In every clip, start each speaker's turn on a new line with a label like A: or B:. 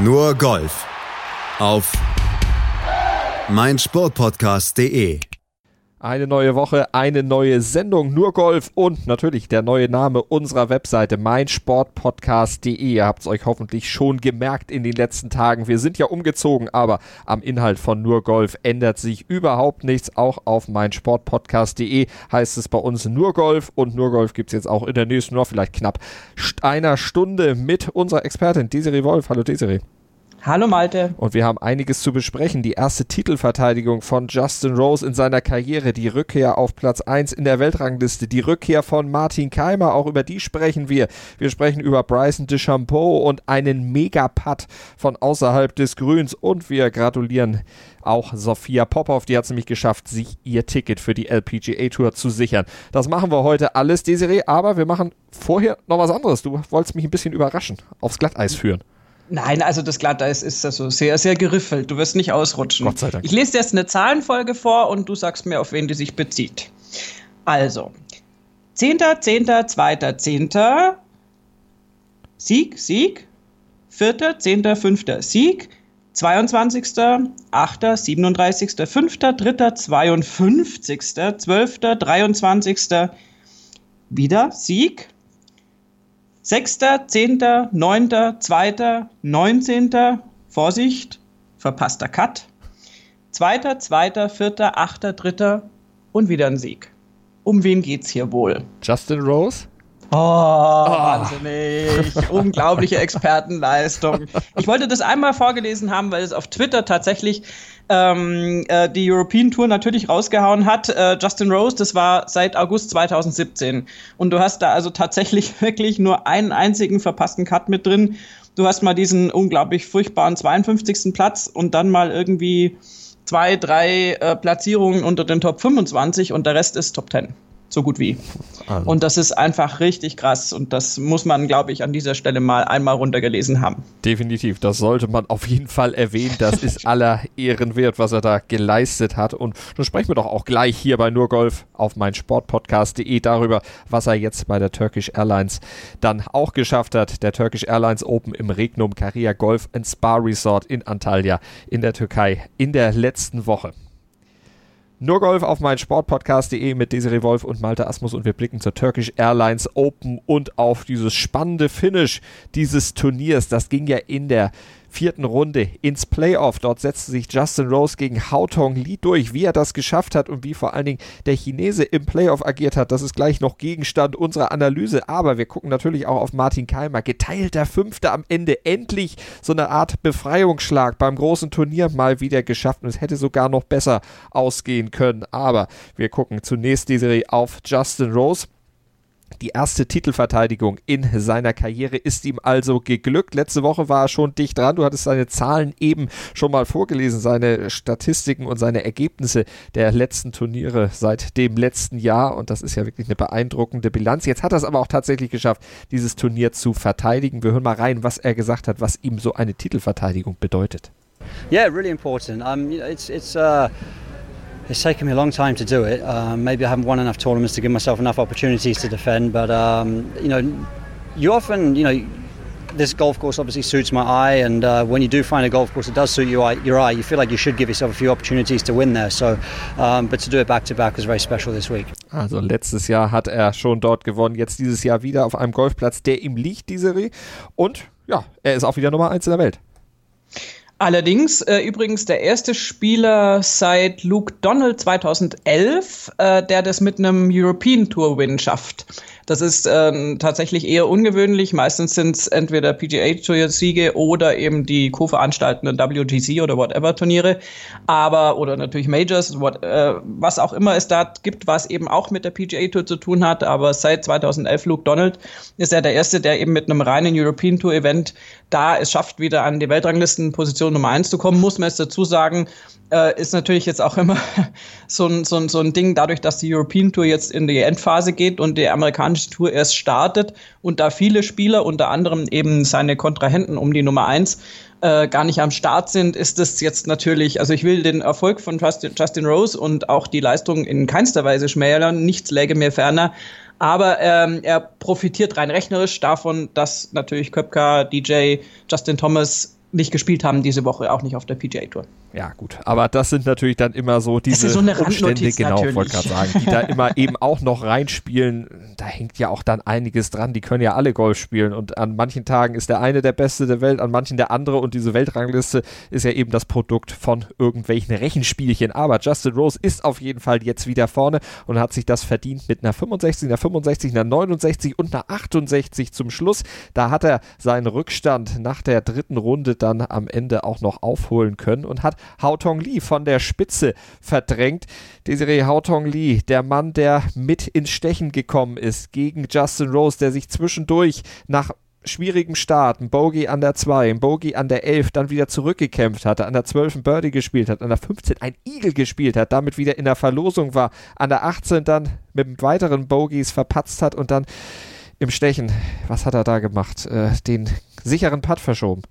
A: Nur Golf auf meinsportpodcast.de.
B: Eine neue Woche, eine neue Sendung, nur Golf und natürlich der neue Name unserer Webseite meinsportpodcast.de. Ihr habt es euch hoffentlich schon gemerkt in den letzten Tagen. Wir sind ja umgezogen, aber am Inhalt von nur Golf ändert sich überhaupt nichts. Auch auf meinsportpodcast.de heißt es bei uns nur Golf und nur Golf gibt es jetzt auch in der nächsten, noch vielleicht knapp einer Stunde mit unserer Expertin Desiree Wolf. Hallo Desiree.
C: Hallo Malte.
B: Und wir haben einiges zu besprechen. Die erste Titelverteidigung von Justin Rose in seiner Karriere, die Rückkehr auf Platz 1 in der Weltrangliste, die Rückkehr von Martin Kaymer, auch über die sprechen wir. Wir sprechen über Bryson DeChambeau und einen Mega-Putt von außerhalb des Grüns und wir gratulieren auch Sophia Popov, die hat es nämlich geschafft, sich ihr Ticket für die LPGA Tour zu sichern. Das machen wir heute alles, Desiree, aber wir machen vorher noch was anderes. Du wolltest mich ein bisschen überraschen, aufs Glatteis führen.
C: Nein, also das Glatteis ist also sehr, sehr geriffelt. Du wirst nicht ausrutschen.
B: Gott sei Dank.
C: Ich lese dir jetzt eine Zahlenfolge vor und du sagst mir, auf wen die sich bezieht. Also, 10.10.2.10. Sieg, 4., 10., 5. Sieg, 22.8., 37., 5., 3., 52., 12., 23. wieder Sieg, 6., 10., 9., 2., 19., Vorsicht, verpasster Cut, 2., 4., 8., 3. und wieder ein Sieg. Um wen geht's hier wohl?
B: Justin Rose?
C: Oh, wahnsinnig. Unglaubliche Expertenleistung. Ich wollte das einmal vorgelesen haben, weil es auf Twitter tatsächlich die European Tour natürlich rausgehauen hat. Justin Rose, das war seit August 2017. Und du hast da also tatsächlich wirklich nur einen einzigen verpassten Cut mit drin. Du hast mal diesen unglaublich furchtbaren 52. Platz und dann mal irgendwie 2, 3 Platzierungen unter den Top 25 und der Rest ist Top 10. So gut wie. Also. Und das ist einfach richtig krass und das muss man, glaube ich, an dieser Stelle mal einmal runtergelesen haben.
B: Definitiv, das sollte man auf jeden Fall erwähnen. Das ist aller Ehren wert, was er da geleistet hat. Und nun sprechen wir doch auch gleich hier bei Nur Golf auf meinsportpodcast.de darüber, was er jetzt bei der Turkish Airlines dann auch geschafft hat. Der Turkish Airlines Open im Regnum Caria Golf & Spa Resort in Antalya in der Türkei in der letzten Woche. Nur Golf auf meinsportpodcast.de mit Desiree Wolf und Malte Asmus und wir blicken zur Turkish Airlines Open und auf dieses spannende Finish dieses Turniers. Das ging ja in der 4. Runde ins Playoff. Dort setzte sich Justin Rose gegen Haotong Li durch. Wie er das geschafft hat und wie vor allen Dingen der Chinese im Playoff agiert hat, das ist gleich noch Gegenstand unserer Analyse. Aber wir gucken natürlich auch auf Martin Kaymer. Geteilter 5. am Ende. Endlich so eine Art Befreiungsschlag beim großen Turnier mal wieder geschafft. Und es hätte sogar noch besser ausgehen können. Aber wir gucken zunächst die Serie auf Justin Rose. Die erste Titelverteidigung in seiner Karriere ist ihm also geglückt. Letzte Woche war er schon dicht dran. Du hattest seine Zahlen eben schon mal vorgelesen, seine Statistiken und seine Ergebnisse der letzten Turniere seit dem letzten Jahr. Und das ist ja wirklich eine beeindruckende Bilanz. Jetzt hat er es aber auch tatsächlich geschafft, dieses Turnier zu verteidigen. Wir hören mal rein, was er gesagt hat, was ihm so eine Titelverteidigung bedeutet.
D: Yeah, really important. It's taken me a long time to do it. Maybe I haven't won enough tournaments to give myself enough opportunities to defend. But you often, this golf course obviously suits my eye. And when you do find a golf course that does suit your eye, you feel like you should give yourself a few opportunities to win there. So, but to do it back to back was very special this week.
B: Also letztes Jahr hat er schon dort gewonnen. Jetzt dieses Jahr wieder auf einem Golfplatz, der ihm liegt, die Serie. Und ja, er ist auch wieder Nummer 1 in der Welt.
C: Allerdings übrigens der erste Spieler seit Luke Donald 2011, der das mit einem European Tour Win schafft. Das ist tatsächlich eher ungewöhnlich. Meistens sind es entweder PGA Tour Siege oder eben die co-veranstaltenden WGC oder whatever Turniere. Oder natürlich Majors, was auch immer es da gibt, was eben auch mit der PGA Tour zu tun hat. Aber seit 2011 Luke Donald ist er der Erste, der eben mit einem reinen European Tour Event da es schafft, wieder an die Weltranglistenposition Nummer 1 zu kommen. Muss man jetzt dazu sagen, ist natürlich jetzt auch immer so ein Ding, dadurch, dass die European Tour jetzt in die Endphase geht und die amerikanische Tour erst startet und da viele Spieler, unter anderem eben seine Kontrahenten um die Nummer 1, gar nicht am Start sind, ist es jetzt natürlich, also ich will den Erfolg von Justin Rose und auch die Leistung in keinster Weise schmälern, nichts läge mir ferner, aber er profitiert rein rechnerisch davon, dass natürlich Koepka, DJ, Justin Thomas nicht gespielt haben diese Woche, auch nicht auf der PGA Tour.
B: Ja, gut. Aber das sind natürlich dann immer so diese
C: so eine
B: Umstände, genau,
C: natürlich.
B: wollte gerade sagen, die da immer eben auch noch reinspielen. Da hängt ja auch dann einiges dran. Die können ja alle Golf spielen und an manchen Tagen ist der eine der Beste der Welt, an manchen der andere und diese Weltrangliste ist ja eben das Produkt von irgendwelchen Rechenspielchen. Aber Justin Rose ist auf jeden Fall jetzt wieder vorne und hat sich das verdient mit einer 65, einer 65, einer 69 und einer 68 zum Schluss. Da hat er seinen Rückstand nach der dritten Runde dann am Ende auch noch aufholen können und hat Haotong Li von der Spitze verdrängt. Desiree, Haotong Li, der Mann, der mit ins Stechen gekommen ist gegen Justin Rose, der sich zwischendurch nach schwierigem Start, ein Bogey an der 2, ein Bogey an der 11, dann wieder zurückgekämpft hatte, an der 12 ein Birdie gespielt hat, an der 15 ein Eagle gespielt hat, damit wieder in der Verlosung war, an der 18 dann mit weiteren Bogeys verpatzt hat und dann im Stechen, was hat er da gemacht? Den sicheren Putt verschoben.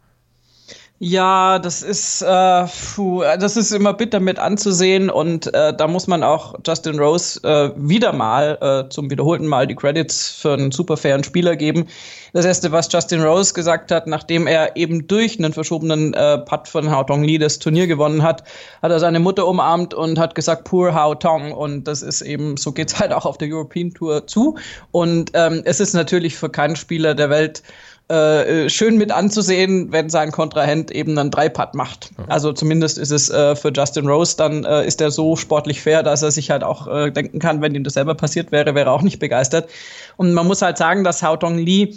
C: Ja, das ist immer bitter mit anzusehen und da muss man auch Justin Rose wieder mal zum wiederholten Mal die Credits für einen super fairen Spieler geben. Das erste, was Justin Rose gesagt hat, nachdem er eben durch einen verschobenen Putt von Haotong Li das Turnier gewonnen hat, hat er seine Mutter umarmt und hat gesagt, poor Haotong, und das ist eben, so geht's halt auch auf der European Tour zu und es ist natürlich für keinen Spieler der Welt schön mit anzusehen, wenn sein Kontrahent eben einen 3-Putt macht. Also zumindest ist es für Justin Rose, dann ist er so sportlich fair, dass er sich halt auch denken kann, wenn ihm das selber passiert wäre, wäre er auch nicht begeistert. Und man muss halt sagen, dass Haotong Li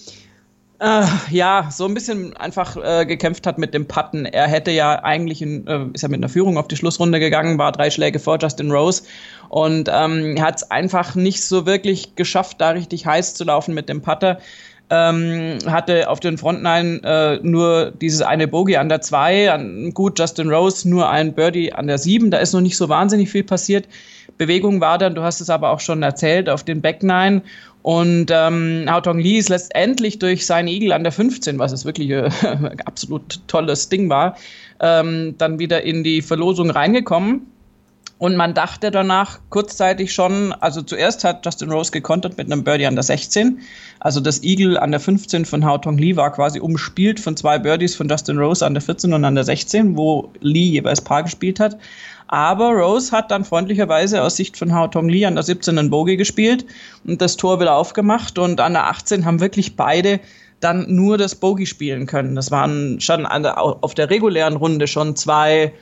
C: so ein bisschen einfach gekämpft hat mit dem Putten. Er hätte ja eigentlich ist ja mit einer Führung auf die Schlussrunde gegangen, war 3 Schläge vor Justin Rose und hat es einfach nicht so wirklich geschafft, da richtig heiß zu laufen mit dem Putter. Hatte auf den Frontnine nur dieses eine Bogey an der 2, gut, Justin Rose nur ein Birdie an der 7, da ist noch nicht so wahnsinnig viel passiert. Bewegung war dann, du hast es aber auch schon erzählt, auf den Back 9 und Haotong Li ist letztendlich durch seinen Eagle an der 15, was es wirklich ein absolut tolles Ding war, dann wieder in die Verlosung reingekommen. Und man dachte danach kurzzeitig schon, also zuerst hat Justin Rose gekontert mit einem Birdie an der 16. Also das Eagle an der 15 von Haotong Li war quasi umspielt von 2 Birdies von Justin Rose an der 14 und an der 16, wo Li jeweils Paar gespielt hat. Aber Rose hat dann freundlicherweise aus Sicht von Haotong Li an der 17 einen Bogey gespielt und das Tor wieder aufgemacht. Und an der 18 haben wirklich beide dann nur das Bogey spielen können. Das waren schon auf der regulären Runde schon 2,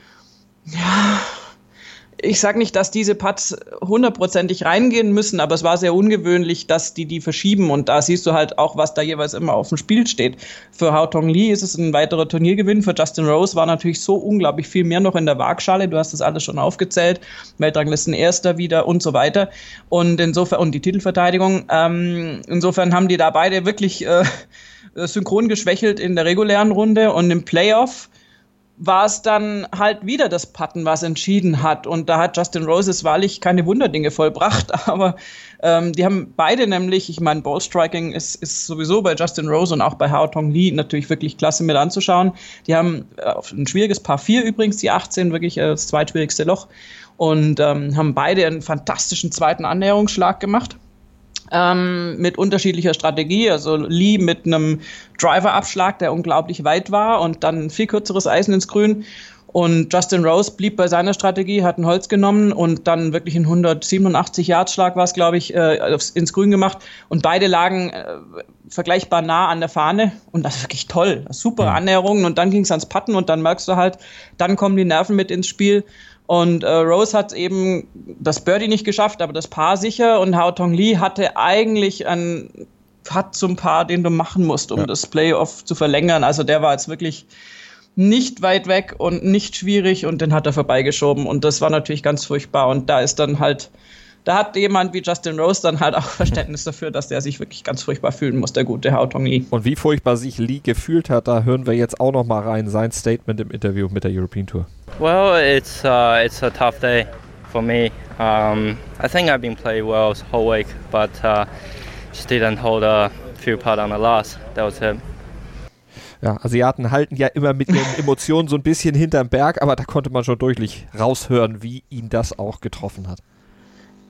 C: ich sage nicht, dass diese Putts 100%ig reingehen müssen, aber es war sehr ungewöhnlich, dass die verschieben und da siehst du halt auch, was da jeweils immer auf dem Spiel steht. Für Haotong Li ist es ein weiterer Turniergewinn, für Justin Rose war natürlich so unglaublich viel mehr noch in der Waagschale, du hast das alles schon aufgezählt, Weltranglisten Erster wieder und so weiter und insofern, und die Titelverteidigung, insofern haben die da beide wirklich synchron geschwächelt in der regulären Runde und im Playoff war es dann halt wieder das Putten, was entschieden hat. Und da hat Justin Rose wahrlich keine Wunderdinge vollbracht. Aber die haben beide nämlich, ich meine, Ballstriking ist sowieso bei Justin Rose und auch bei Haotong Li natürlich wirklich klasse mit anzuschauen. Die haben ein schwieriges Par 4 übrigens, die 18, wirklich das zweitschwierigste Loch. Und haben beide einen fantastischen zweiten Annäherungsschlag gemacht. Mit unterschiedlicher Strategie, also Li mit einem Driver-Abschlag, der unglaublich weit war und dann ein viel kürzeres Eisen ins Grün und Justin Rose blieb bei seiner Strategie, hat ein Holz genommen und dann wirklich einen 187-Yard-Schlag war es, glaube ich, ins Grün gemacht und beide lagen vergleichbar nah an der Fahne und das ist wirklich toll, super Annäherungen und dann ging es ans Putten und dann merkst du halt, dann kommen die Nerven mit ins Spiel. Und Rose hat eben das Birdie nicht geschafft, aber das Paar sicher. Und Haotong Li hatte eigentlich einen Putt zum Paar, den du machen musst, um das Playoff zu verlängern. Also der war jetzt wirklich nicht weit weg und nicht schwierig und den hat er vorbeigeschoben. Und das war natürlich ganz furchtbar. Und da ist dann halt, da hat jemand wie Justin Rose dann halt auch Verständnis dafür, dass der sich wirklich ganz furchtbar fühlen muss, der gute Haotong Li.
B: Und wie furchtbar sich Li gefühlt hat, da hören wir jetzt auch noch mal rein, sein Statement im Interview mit der European Tour.
E: Well, it's a tough day for me. I think I've been playing well the whole week, but just didn't hold a few putt on the last. That was it.
B: Ja, Asiaten halten ja immer mit ihren Emotionen so ein bisschen hinterm Berg, aber da konnte man schon deutlich raushören, wie ihn das auch getroffen hat.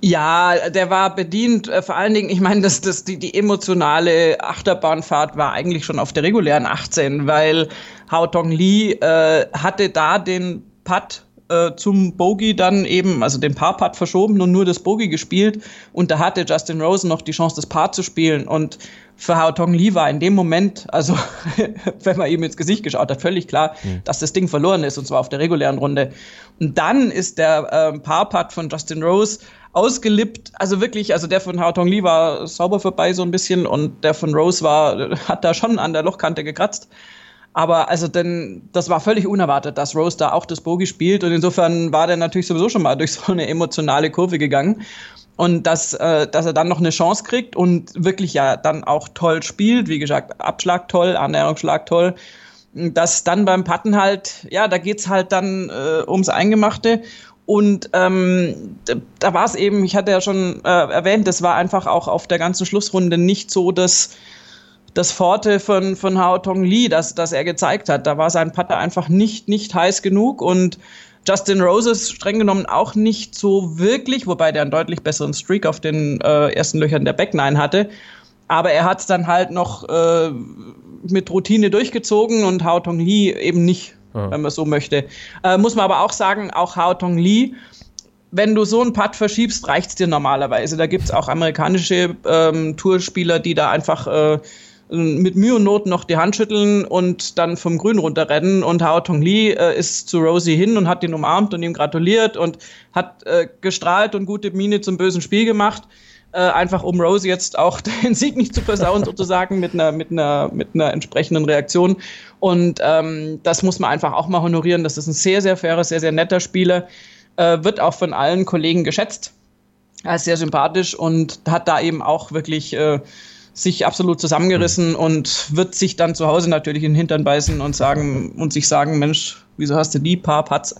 C: Ja, der war bedient. Vor allen Dingen, ich meine, die emotionale Achterbahnfahrt war eigentlich schon auf der regulären 18, weil Haotong Li hatte da den Putt zum Bogey dann eben, also den Par-Putt verschoben und nur das Bogey gespielt. Und da hatte Justin Rose noch die Chance, das Par zu spielen. Und für Haotong Li war in dem Moment, also wenn man ihm ins Gesicht geschaut hat, völlig klar, dass das Ding verloren ist, und zwar auf der regulären Runde. Und dann ist der Par-Putt von Justin Rose ausgelippt, also wirklich, also der von Haotong Li war sauber vorbei so ein bisschen und der von Rose hat da schon an der Lochkante gekratzt. Aber also das war völlig unerwartet, dass Rose da auch das Bogey spielt, und insofern war der natürlich sowieso schon mal durch so eine emotionale Kurve gegangen, und dass er dann noch eine Chance kriegt und wirklich ja dann auch toll spielt, wie gesagt, Abschlag toll, Annäherungsschlag toll, dass dann beim Putten halt, ja, da geht's halt dann ums Eingemachte. Und da war es eben, ich hatte ja schon erwähnt, das war einfach auch auf der ganzen Schlussrunde nicht so das Forte von Haotong Li, das er gezeigt hat. Da war sein Putter einfach nicht heiß genug, und Justin Rose streng genommen auch nicht so wirklich, wobei der einen deutlich besseren Streak auf den ersten Löchern der Back Nine hatte. Aber er hat es dann halt noch mit Routine durchgezogen und Haotong Li eben nicht, wenn man so möchte. Muss man aber auch sagen, auch Haotong Li, wenn du so einen Putt verschiebst, reicht's dir normalerweise. Da gibt's auch amerikanische Tourspieler, die da einfach mit Mühe und Not noch die Hand schütteln und dann vom Grün runterrennen. Und Haotong Li ist zu Rosie hin und hat ihn umarmt und ihm gratuliert und hat gestrahlt und gute Miene zum bösen Spiel gemacht. Einfach um Rosie jetzt auch den Sieg nicht zu versauen, sozusagen, mit einer entsprechenden Reaktion. Und das muss man einfach auch mal honorieren. Das ist ein sehr, sehr fairer, sehr, sehr netter Spieler. Wird auch von allen Kollegen geschätzt. Er ist sehr sympathisch und hat da eben auch wirklich sich absolut zusammengerissen und wird sich dann zu Hause natürlich in den Hintern beißen und sich sagen, Mensch, wieso hast du die paar Putts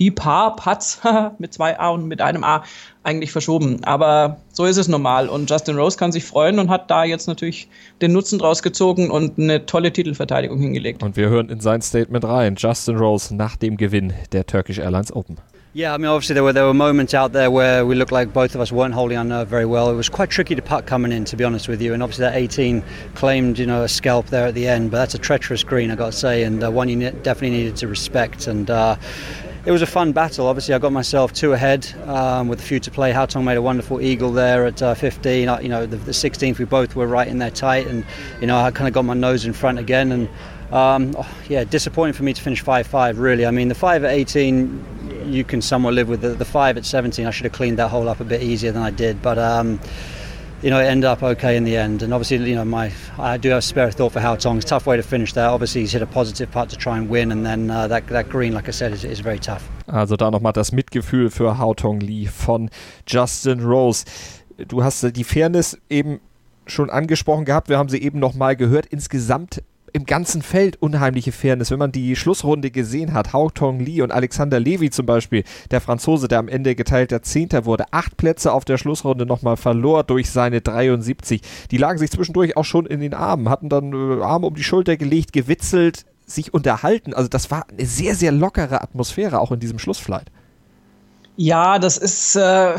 C: mit 2 A und mit einem A eigentlich verschoben? Aber so ist es normal, und Justin Rose kann sich freuen und hat da jetzt natürlich den Nutzen draus gezogen und eine tolle Titelverteidigung hingelegt.
B: Und wir hören in sein Statement rein. Justin Rose nach dem Gewinn der Turkish Airlines Open.
D: Yeah, I mean, obviously there were moments out there where we looked like both of us weren't holding our nerve very well. It was quite tricky to putt coming in, to be honest with you. And obviously that 18 claimed, a scalp there at the end, but that's a treacherous green, I got to say, and one you definitely needed to respect. And it was a fun battle. Obviously, I got myself 2 ahead with a few to play. Haotong made a wonderful eagle there at 15. The 16th, we both were right in there tight, and I kind of got my nose in front again. And disappointing for me to finish 5-5. Really, I mean, the 5 at 18. You can somewhat live with the 5 at 17. I should have cleaned that hole up a bit easier than I did, but it ended up okay in the end. And obviously, I do have a spare thought for Haotong. It's a tough way to finish that. Obviously, he's hit a positive putt to try and win, and then that green, like I said, is very tough.
B: Also da nochmal das Mitgefühl für Haotong Li von Justin Rose. Du hast die Fairness eben schon angesprochen gehabt. Wir haben sie eben nochmal gehört. Insgesamt im ganzen Feld unheimliche Fairness. Wenn man die Schlussrunde gesehen hat, Haotong Li und Alexander Levy zum Beispiel, der Franzose, der am Ende geteilter 10. wurde, 8 Plätze auf der Schlussrunde nochmal verlor durch seine 73. Die lagen sich zwischendurch auch schon in den Armen, hatten dann Arme um die Schulter gelegt, gewitzelt, sich unterhalten. Also das war eine sehr, sehr lockere Atmosphäre, auch in diesem Schlussflight.
C: Ja, das ist...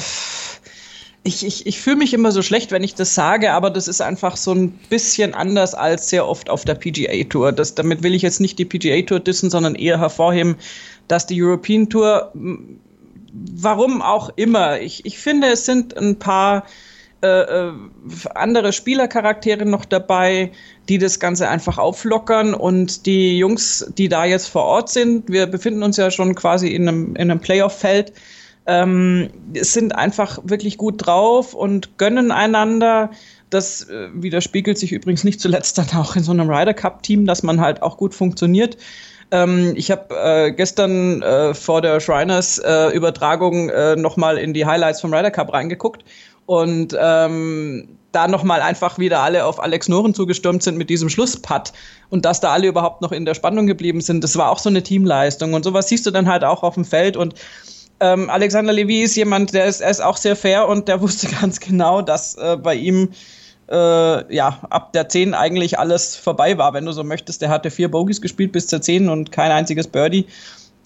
C: Ich fühle mich immer so schlecht, wenn ich das sage, aber das ist einfach so ein bisschen anders als sehr oft auf der PGA-Tour. Damit will ich jetzt nicht die PGA-Tour dissen, sondern eher hervorheben, dass die European Tour, warum auch immer, ich finde, es sind ein paar andere Spielercharaktere noch dabei, die das Ganze einfach auflockern, und die Jungs, die da jetzt vor Ort sind, wir befinden uns ja schon quasi in einem Playoff-Feld, sind einfach wirklich gut drauf und gönnen einander. Das widerspiegelt sich übrigens nicht zuletzt dann auch in so einem Ryder Cup-Team, dass man halt auch gut funktioniert. Ich habe gestern vor der Shriners Übertragung nochmal in die Highlights vom Ryder Cup reingeguckt und da nochmal einfach wieder alle auf Alex Noren zugestürmt sind mit diesem Schlussputt, und dass da alle überhaupt noch in der Spannung geblieben sind. Das war auch so eine Teamleistung, und sowas siehst du dann halt auch auf dem Feld. Und Alexander Levy ist jemand, er ist auch sehr fair, und der wusste ganz genau, dass bei ihm ab der 10 eigentlich alles vorbei war, wenn du so möchtest. Der hatte 4 Bogies gespielt bis zur 10 und kein einziges Birdie.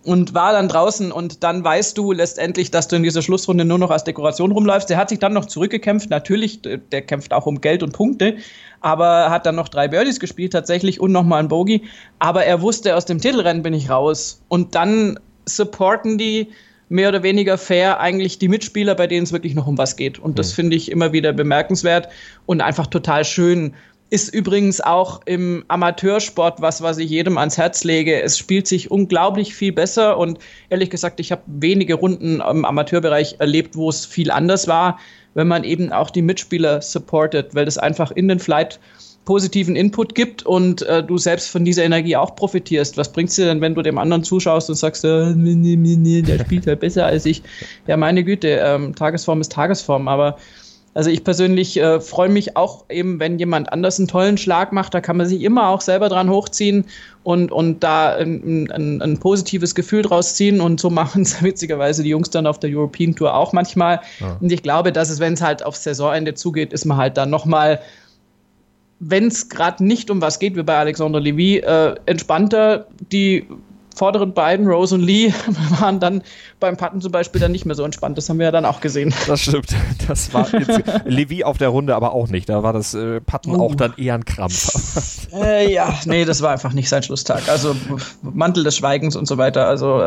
C: und war dann draußen und dann weißt du letztendlich, dass du in dieser Schlussrunde nur noch als Dekoration rumläufst. Der hat sich dann noch zurückgekämpft, natürlich, der kämpft auch um Geld und Punkte, aber hat dann noch 3 Birdies gespielt tatsächlich und nochmal ein Bogey, aber er wusste, aus dem Titelrennen bin ich raus und dann supporten die mehr oder weniger fair eigentlich die Mitspieler, bei denen es wirklich noch um was geht und das finde ich immer wieder bemerkenswert und einfach total schön. Ist übrigens auch im Amateursport was ich jedem ans Herz lege. Es spielt sich unglaublich viel besser und ehrlich gesagt, ich habe wenige Runden im Amateurbereich erlebt, wo es viel anders war, wenn man eben auch die Mitspieler supportet, weil das einfach in den Flight positiven Input gibt und du selbst von dieser Energie auch profitierst. Was bringt's dir denn, wenn du dem anderen zuschaust und sagst, der spielt halt besser als ich? Ja, meine Güte, Tagesform ist Tagesform, aber also ich persönlich freue mich auch eben, wenn jemand anders einen tollen Schlag macht, da kann man sich immer auch selber dran hochziehen und da ein positives Gefühl draus ziehen und so machen es witzigerweise die Jungs dann auf der European Tour auch manchmal. Ja. Und ich glaube, dass es, wenn es halt aufs Saisonende zugeht, ist man halt dann nochmal, wenn es gerade nicht um was geht, wie bei Alexander Levy, entspannter. Die vorderen beiden, Rose und Lee, waren dann beim Putten zum Beispiel dann nicht mehr so entspannt. Das haben wir ja dann auch gesehen.
B: Das stimmt. Das war jetzt Levy auf der Runde aber auch nicht. Da war das Putten auch dann eher ein Krampf.
C: Ja, nee, das war einfach nicht sein Schlusstag. Also Mantel des Schweigens und so weiter. Also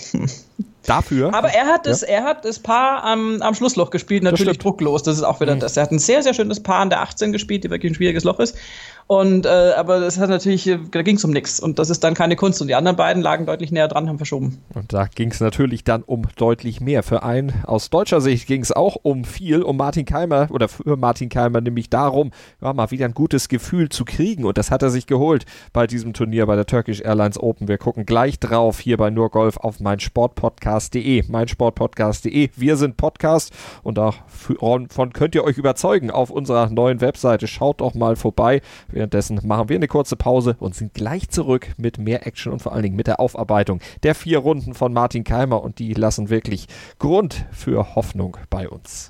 B: dafür.
C: Aber er hat das Paar am Schlussloch gespielt, natürlich drucklos. Das ist auch wieder das. Er hat ein sehr, sehr schönes Paar an der 18 gespielt, die wirklich ein schwieriges Loch ist. Und aber das hat natürlich, da ging es um nichts. Und das ist dann keine Kunst. Und die anderen beiden lagen deutlich näher dran, haben verschoben.
B: Und da ging es natürlich dann um deutlich mehr. Für einen aus deutscher Sicht ging es auch um viel, um Martin Kaymer oder für Martin Kaymer, nämlich darum, mal wieder ein gutes Gefühl zu kriegen. Und das hat er sich geholt bei diesem Turnier bei der Turkish Airlines Open. Wir gucken gleich drauf hier bei Nur Golf auf meinsportpodcast.de. Meinsportpodcast.de. Wir sind Podcast und davon könnt ihr euch überzeugen auf unserer neuen Webseite. Schaut doch mal vorbei. Währenddessen machen wir eine kurze Pause und sind gleich zurück mit mehr Action und vor allen Dingen mit der Aufarbeitung der 4 Runden von Martin Kaymer und die lassen wirklich Grund für Hoffnung bei uns.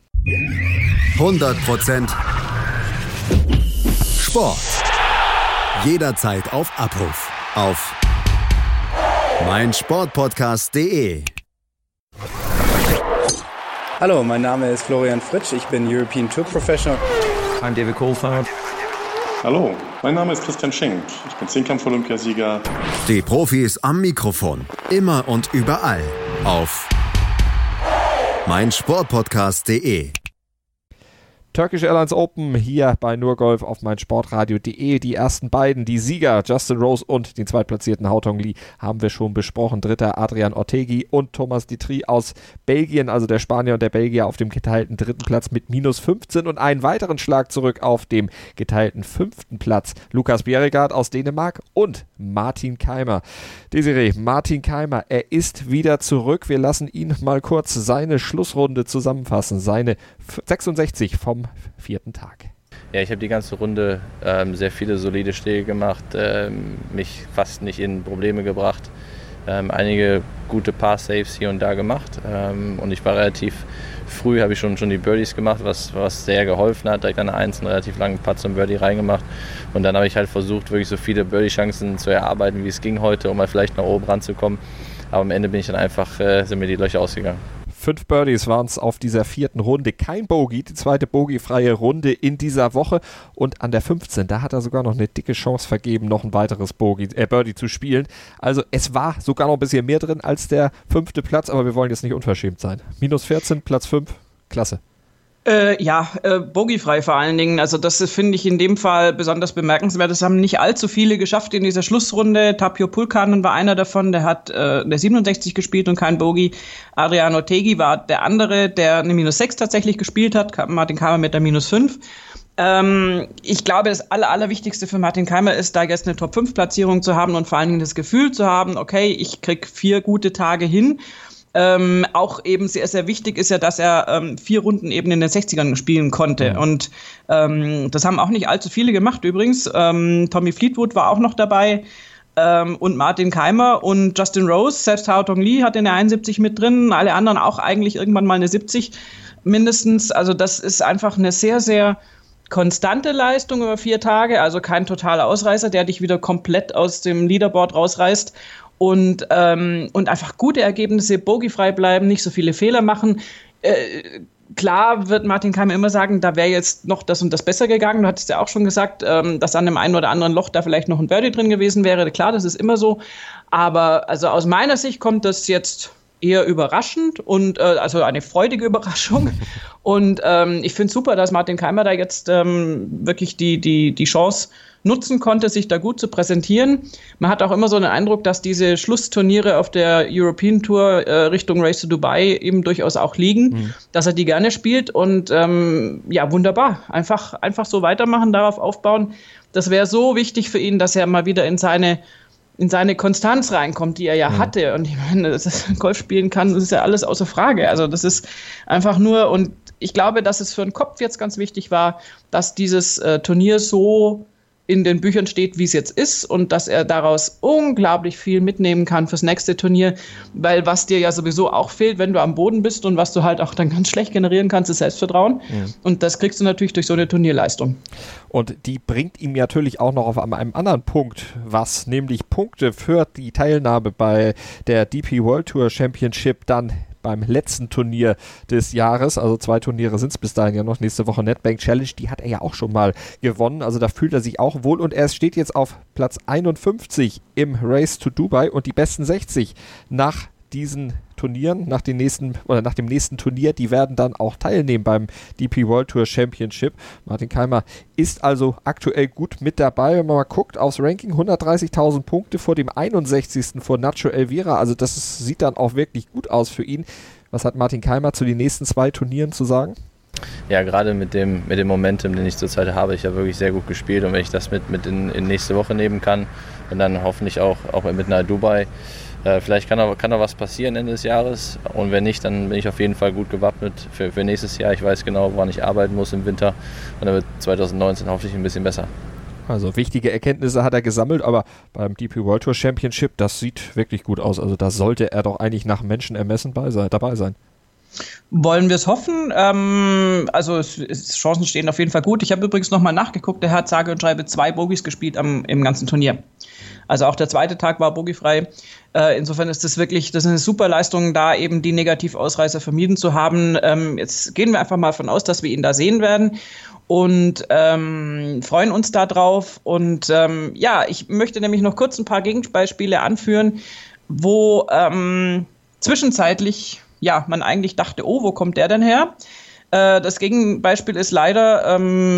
A: 100% Sport. Jederzeit auf Abruf. Auf meinsportpodcast.de.
F: Hallo, mein Name ist Florian Fritsch. Ich bin European Tour Professional.
G: I'm David Coulthard.
H: Hallo, mein Name ist Christian Schenk. Ich bin Zehnkampf-Olympiasieger.
A: Die Profis am Mikrofon. Immer und überall. Auf meinsportpodcast.de.
B: Turkish Airlines Open hier bei Nur Golf auf meinsportradio.de. Die ersten beiden, die Sieger Justin Rose und den zweitplatzierten Haotong Li, haben wir schon besprochen. Dritter Adrian Ortegui und Thomas Detry aus Belgien, also der Spanier und der Belgier auf dem geteilten 3. Platz mit -15 und einen weiteren Schlag zurück auf dem geteilten 5. Platz. Lukas Bjerregaard aus Dänemark und Martin Kaymer. Desiree, Martin Kaymer, er ist wieder zurück. Wir lassen ihn mal kurz seine Schlussrunde zusammenfassen. Seine 66 vom 4. Tag.
E: Ja, ich habe die ganze Runde sehr viele solide Schläge gemacht, mich fast nicht in Probleme gebracht, einige gute Par-Saves hier und da gemacht und ich war relativ früh, habe ich schon die Birdies gemacht, was sehr geholfen hat, direkt an der 1 einen relativ langen Putt zum Birdie reingemacht und dann habe ich halt versucht, wirklich so viele Birdie-Chancen zu erarbeiten, wie es ging heute, um mal vielleicht nach oben ranzukommen, aber am Ende bin ich dann einfach, sind mir die Löcher ausgegangen.
B: 5 Birdies waren es auf dieser 4. Runde. Kein Bogey, die zweite bogiefreie Runde in dieser Woche. Und an der 15, da hat er sogar noch eine dicke Chance vergeben, noch ein weiteres Birdie zu spielen. Also es war sogar noch ein bisschen mehr drin als der 5. Platz, aber wir wollen jetzt nicht unverschämt sein. -14, Platz 5, klasse.
C: Bogiefrei vor allen Dingen. Also das finde ich in dem Fall besonders bemerkenswert. Das haben nicht allzu viele geschafft in dieser Schlussrunde. Tapio Pulkkanen war einer davon, der hat der 67 gespielt und kein Bogey. Adrian Ortegui war der andere, der eine -6 tatsächlich gespielt hat. Martin Kaymer mit der -5. Ich glaube, das Allerwichtigste für Martin Kaymer ist, da jetzt eine Top-5-Platzierung zu haben und vor allen Dingen das Gefühl zu haben, okay, ich krieg 4 gute Tage hin. Auch eben sehr, sehr wichtig ist ja, dass er 4 Runden eben in den 60ern spielen konnte. Und das haben auch nicht allzu viele gemacht übrigens. Tommy Fleetwood war auch noch dabei und Martin Kaymer und Justin Rose. Selbst Haotong Li hatte eine 71 mit drin. Alle anderen auch eigentlich irgendwann mal eine 70 mindestens. Also das ist einfach eine sehr, sehr konstante Leistung über 4 Tage. Also kein totaler Ausreißer, der dich wieder komplett aus dem Leaderboard rausreißt. und einfach gute Ergebnisse, bogiefrei bleiben, nicht so viele Fehler machen. Klar wird Martin Keimer immer sagen, da wäre jetzt noch das und das besser gegangen. Du hattest ja auch schon gesagt, dass an dem einen oder anderen Loch da vielleicht noch ein Birdie drin gewesen wäre. Klar, das ist immer so. Aber also aus meiner Sicht kommt das jetzt eher überraschend und also eine freudige Überraschung. Und ich finde es super, dass Martin Keimer da jetzt wirklich die Chance nutzen konnte, sich da gut zu präsentieren. Man hat auch immer so den Eindruck, dass diese Schlussturniere auf der European Tour Richtung Race to Dubai eben durchaus auch liegen, dass er die gerne spielt und ja, wunderbar. Einfach so weitermachen, darauf aufbauen. Das wäre so wichtig für ihn, dass er mal wieder in seine Konstanz reinkommt, die er ja hatte. Und ich meine, dass er Golf spielen kann, das ist ja alles außer Frage. Also das ist einfach nur, und ich glaube, dass es für den Kopf jetzt ganz wichtig war, dass dieses Turnier so in den Büchern steht, wie es jetzt ist und dass er daraus unglaublich viel mitnehmen kann fürs nächste Turnier, weil was dir ja sowieso auch fehlt, wenn du am Boden bist und was du halt auch dann ganz schlecht generieren kannst, ist Selbstvertrauen. Und das kriegst du natürlich durch so eine Turnierleistung.
B: Und die bringt ihm natürlich auch noch auf einem anderen Punkt was, nämlich Punkte für die Teilnahme bei der DP World Tour Championship dann beim letzten Turnier des Jahres, also 2 Turniere sind es bis dahin ja noch, nächste Woche NetBank Challenge, die hat er ja auch schon mal gewonnen, also da fühlt er sich auch wohl und er steht jetzt auf Platz 51 im Race to Dubai und die besten 60 nach diesen Turnieren, nach dem nächsten Turnier, die werden dann auch teilnehmen beim DP World Tour Championship. Martin Keimer ist also aktuell gut mit dabei, wenn man mal guckt aufs Ranking, 130.000 Punkte vor dem 61. vor Nacho Elvira, also das sieht dann auch wirklich gut aus für ihn. Was hat Martin Keimer zu den nächsten 2 Turnieren zu sagen?
E: Ja, gerade mit dem Momentum, den ich zurzeit habe, ich habe wirklich sehr gut gespielt und wenn ich das mit in nächste Woche nehmen kann und dann hoffentlich auch mit einer Dubai, vielleicht kann da was passieren Ende des Jahres und wenn nicht, dann bin ich auf jeden Fall gut gewappnet für nächstes Jahr. Ich weiß genau, woran ich arbeiten muss im Winter und dann wird 2019 hoffentlich ein bisschen besser.
B: Also wichtige Erkenntnisse hat er gesammelt, aber beim DP World Tour Championship, das sieht wirklich gut aus. Also da sollte er doch eigentlich nach Menschenermessen dabei sein.
C: Wollen wir es hoffen? Also Chancen stehen auf jeden Fall gut. Ich habe übrigens nochmal nachgeguckt, der hat sage und schreibe 2 Bogies gespielt im ganzen Turnier. Also auch der zweite Tag war bogiefrei. Insofern ist das eine super Leistung, da eben die Negativausreißer vermieden zu haben. Jetzt gehen wir einfach mal davon aus, dass wir ihn da sehen werden und freuen uns da drauf. Und ja, ich möchte nämlich noch kurz ein paar Gegenbeispiele anführen, wo zwischenzeitlich man eigentlich dachte, oh, wo kommt der denn her? Das Gegenbeispiel ist leider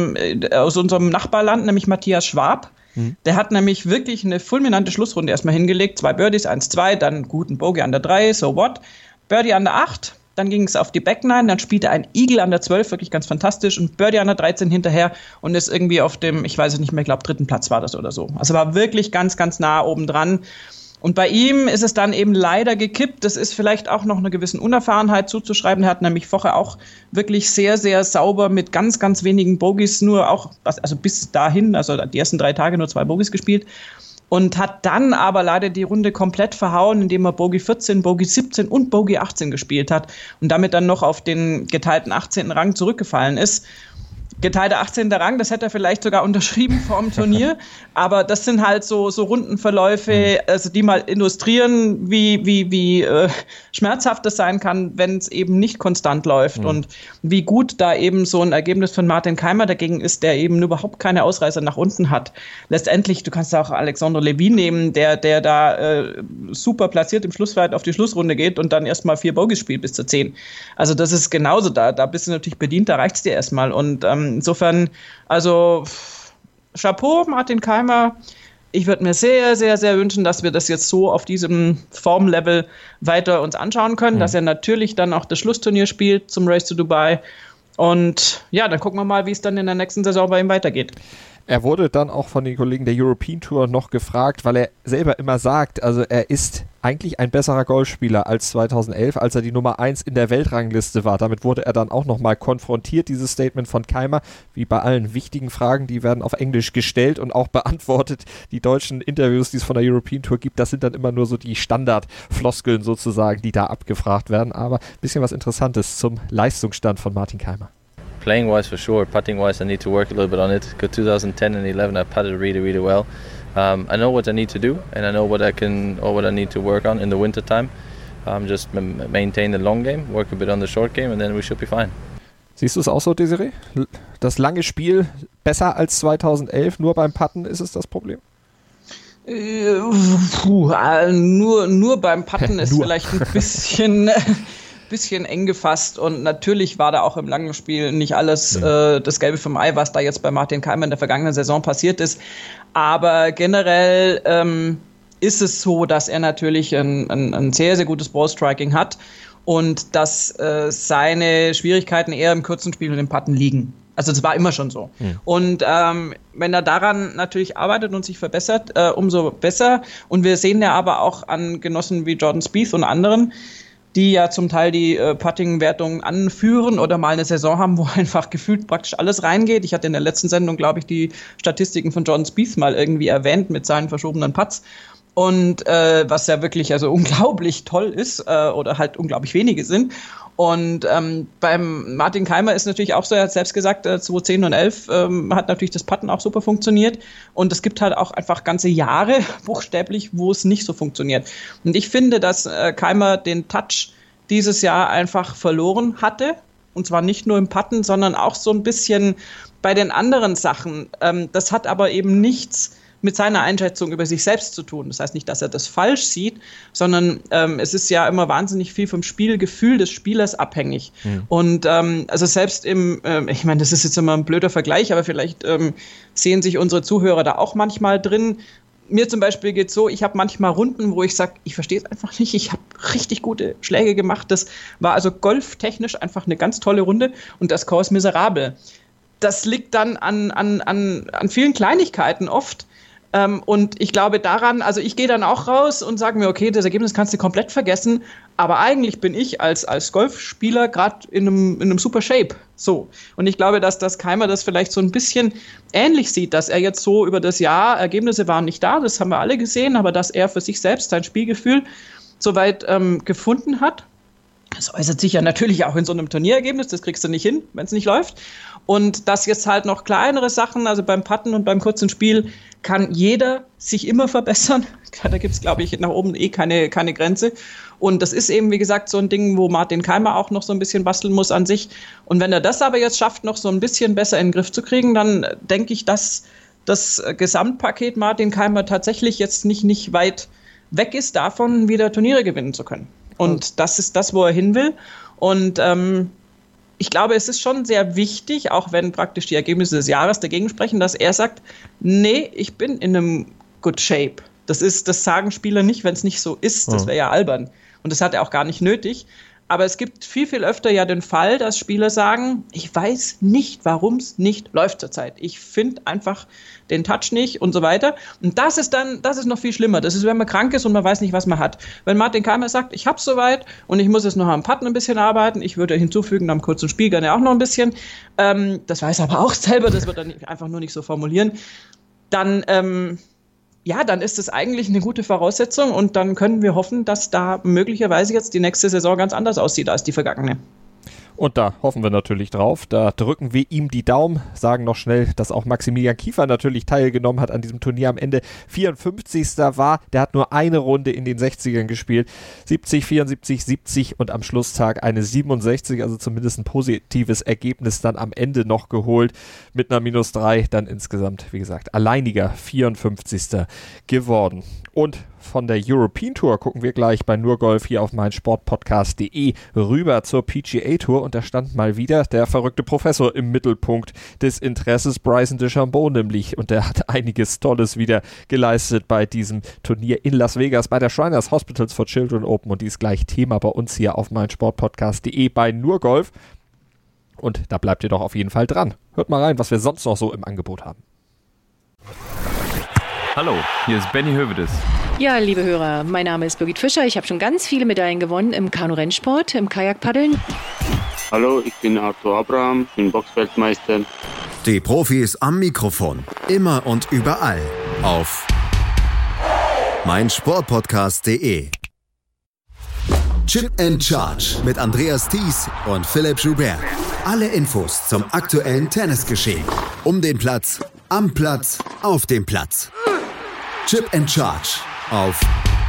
C: aus unserem Nachbarland, nämlich Matthias Schwab. Der hat nämlich wirklich eine fulminante Schlussrunde erstmal hingelegt. 2 Birdies, 1-2, dann guten Bogey an der 3, so what. Birdie an der 8, dann ging es auf die Back 9, dann spielte ein Eagle an der 12, wirklich ganz fantastisch, und Birdie an der 13 hinterher und ist irgendwie auf dem, ich weiß es nicht mehr, ich glaube 3. Platz war das oder so. Also war wirklich ganz, ganz nah oben dran. Und bei ihm ist es dann eben leider gekippt. Das ist vielleicht auch noch einer gewissen Unerfahrenheit zuzuschreiben. Er hat nämlich vorher auch wirklich sehr, sehr sauber mit ganz, ganz wenigen Bogies also bis dahin, also die ersten 3 Tage nur 2 Bogies gespielt. Und hat dann aber leider die Runde komplett verhauen, indem er Bogey 14, Bogey 17 und Bogey 18 gespielt hat und damit dann noch auf den geteilten 18. Rang zurückgefallen ist. Geteilter 18. Rang, das hätte er vielleicht sogar unterschrieben vor dem Turnier, aber das sind halt so Rundenverläufe, also die mal illustrieren, wie schmerzhaft es sein kann, wenn es eben nicht konstant läuft und wie gut da eben so ein Ergebnis von Martin Keimer dagegen ist, der eben überhaupt keine Ausreißer nach unten hat. Letztendlich, du kannst auch Alexandre Levy nehmen, der da super platziert im Schlussfeld auf die Schlussrunde geht und dann erstmal 4 Bogies spielt bis zur 10. Also das ist genauso, da bist du natürlich bedient, da reicht's dir erstmal und insofern, also Chapeau, Martin Keimer. Ich würde mir sehr, sehr, sehr wünschen, dass wir das jetzt so auf diesem Formlevel weiter uns anschauen können, dass er natürlich dann auch das Schlussturnier spielt zum Race to Dubai. Und ja, dann gucken wir mal, wie es dann in der nächsten Saison bei ihm weitergeht.
B: Er wurde dann auch von den Kollegen der European Tour noch gefragt, weil er selber immer sagt, also er ist eigentlich ein besserer Golfspieler als 2011, als er die Nummer 1 in der Weltrangliste war. Damit wurde er dann auch nochmal konfrontiert, dieses Statement von Keimer. Wie bei allen wichtigen Fragen, die werden auf Englisch gestellt und auch beantwortet. Die deutschen Interviews, die es von der European Tour gibt, das sind dann immer nur so die Standardfloskeln sozusagen, die da abgefragt werden. Aber ein bisschen was Interessantes zum Leistungsstand von Martin Keimer.
E: Playing wise for sure, putting wise I need to work a little bit on it. Because 2010 and 11 I putted really, really well. I know what I need to do, and I know what I need to work on in the winter time. Just maintain the long game, work a bit on the short game, and then we should be fine.
B: Siehst du es auch so, Desiree? Das lange Spiel besser als 2011, nur beim Putten ist es das Problem?
C: Nur beim Putten ist vielleicht ein bisschen eng gefasst, und natürlich war da auch im langen Spiel nicht alles das Gelbe vom Ei, was da jetzt bei Martin Kaymer in der vergangenen Saison passiert ist. Aber generell ist es so, dass er natürlich ein sehr, sehr gutes Ballstriking hat und dass seine Schwierigkeiten eher im kurzen Spiel und im Putten liegen. Also das war immer schon so. Und wenn er daran natürlich arbeitet und sich verbessert, umso besser. Und wir sehen ja aber auch an Genossen wie Jordan Spieth und anderen, die ja zum Teil die Putting-Wertung anführen oder mal eine Saison haben, wo einfach gefühlt praktisch alles reingeht. Ich hatte in der letzten Sendung, glaube ich, die Statistiken von Jordan Spieth mal irgendwie erwähnt mit seinen verschobenen Putts. Und was ja wirklich also unglaublich toll ist oder halt unglaublich wenige sind. Und beim Martin Kaymer ist natürlich auch so, er hat selbst gesagt, 2010 und 11 hat natürlich das Putten auch super funktioniert. Und es gibt halt auch einfach ganze Jahre, buchstäblich, wo es nicht so funktioniert. Und ich finde, dass Kaymer den Touch dieses Jahr einfach verloren hatte. Und zwar nicht nur im Putten, sondern auch so ein bisschen bei den anderen Sachen. Das hat aber eben nichts mit seiner Einschätzung über sich selbst zu tun. Das heißt nicht, dass er das falsch sieht, sondern es ist ja immer wahnsinnig viel vom Spielgefühl des Spielers abhängig. Und also selbst ich meine, das ist jetzt immer ein blöder Vergleich, aber vielleicht sehen sich unsere Zuhörer da auch manchmal drin. Mir zum Beispiel geht es so, ich habe manchmal Runden, wo ich sage, ich verstehe es einfach nicht, ich habe richtig gute Schläge gemacht. Das war also golftechnisch einfach eine ganz tolle Runde und der Score ist miserabel. Das liegt dann an vielen Kleinigkeiten oft. Und ich glaube daran, also ich gehe dann auch raus und sage mir, okay, das Ergebnis kannst du komplett vergessen, aber eigentlich bin ich als Golfspieler gerade in einem super Shape. So. Und ich glaube, dass das Kaymer das vielleicht so ein bisschen ähnlich sieht, dass er jetzt so über das Jahr, Ergebnisse waren nicht da, das haben wir alle gesehen, aber dass er für sich selbst sein Spielgefühl soweit gefunden hat. Das äußert sich ja natürlich auch in so einem Turnierergebnis, das kriegst du nicht hin, wenn es nicht läuft. Und dass jetzt halt noch kleinere Sachen, also beim Putten und beim kurzen Spiel, kann jeder sich immer verbessern. Da gibt es, glaube ich, nach oben keine Grenze. Und das ist eben, wie gesagt, so ein Ding, wo Martin Kaymer auch noch so ein bisschen basteln muss an sich. Und wenn er das aber jetzt schafft, noch so ein bisschen besser in den Griff zu kriegen, dann denke ich, dass das Gesamtpaket Martin Kaymer tatsächlich jetzt nicht weit weg ist davon, wieder Turniere gewinnen zu können. Und das ist das, wo er hin will. Und ich glaube, es ist schon sehr wichtig, auch wenn praktisch die Ergebnisse des Jahres dagegen sprechen, dass er sagt, nee, ich bin in einem good shape. Das sagen Spieler nicht, wenn es nicht so ist. Das wäre ja albern. Und das hat er auch gar nicht nötig. Aber es gibt viel, viel öfter ja den Fall, dass Spieler sagen, ich weiß nicht, warum es nicht läuft zurzeit. Ich finde einfach den Touch nicht und so weiter. Und das ist noch viel schlimmer. Das ist, wenn man krank ist und man weiß nicht, was man hat. Wenn Martin Kaymer sagt, ich hab's soweit und ich muss jetzt noch am Putten ein bisschen arbeiten, ich würde hinzufügen, am kurzen Spiel gerne auch noch ein bisschen, das weiß er aber auch selber, das wird er einfach nur nicht so formulieren, dann ist es eigentlich eine gute Voraussetzung und dann können wir hoffen, dass da möglicherweise jetzt die nächste Saison ganz anders aussieht als die vergangene. Und da hoffen wir natürlich drauf. Da drücken wir ihm die Daumen, sagen noch schnell, dass auch Maximilian Kiefer natürlich teilgenommen hat an diesem Turnier. Am Ende 54. war. Der hat nur eine Runde in den 60ern gespielt. 70, 74, 70 und am Schlusstag eine 67. Also zumindest ein positives Ergebnis dann am Ende noch geholt. Mit einer -3 dann insgesamt, wie gesagt, alleiniger 54. geworden. Und von der European Tour gucken wir gleich bei NurGolf hier auf meinsportpodcast.de rüber zur PGA Tour und da stand mal wieder der verrückte Professor im Mittelpunkt des Interesses, Bryson DeChambeau nämlich, und der hat einiges Tolles wieder geleistet bei diesem Turnier in Las Vegas bei der Shriners Hospitals for Children Open und die ist gleich Thema bei uns hier auf meinsportpodcast.de bei NurGolf und da bleibt ihr doch auf jeden Fall dran. Hört mal rein, was wir sonst noch so im Angebot haben.
I: Hallo, hier ist Benny Hövedes.
J: Ja, liebe Hörer, mein Name ist Birgit Fischer. Ich habe schon ganz viele Medaillen gewonnen im Kanu-Rennsport, im Kajakpaddeln.
K: Hallo, ich bin Arthur Abraham, bin Boxweltmeister.
A: Die Profis am Mikrofon, immer und überall auf meinsportpodcast.de. Chip and Charge mit Andreas Thies und Philipp Joubert. Alle Infos zum aktuellen Tennisgeschehen. Um den Platz, am Platz, auf dem Platz. Chip and Charge auf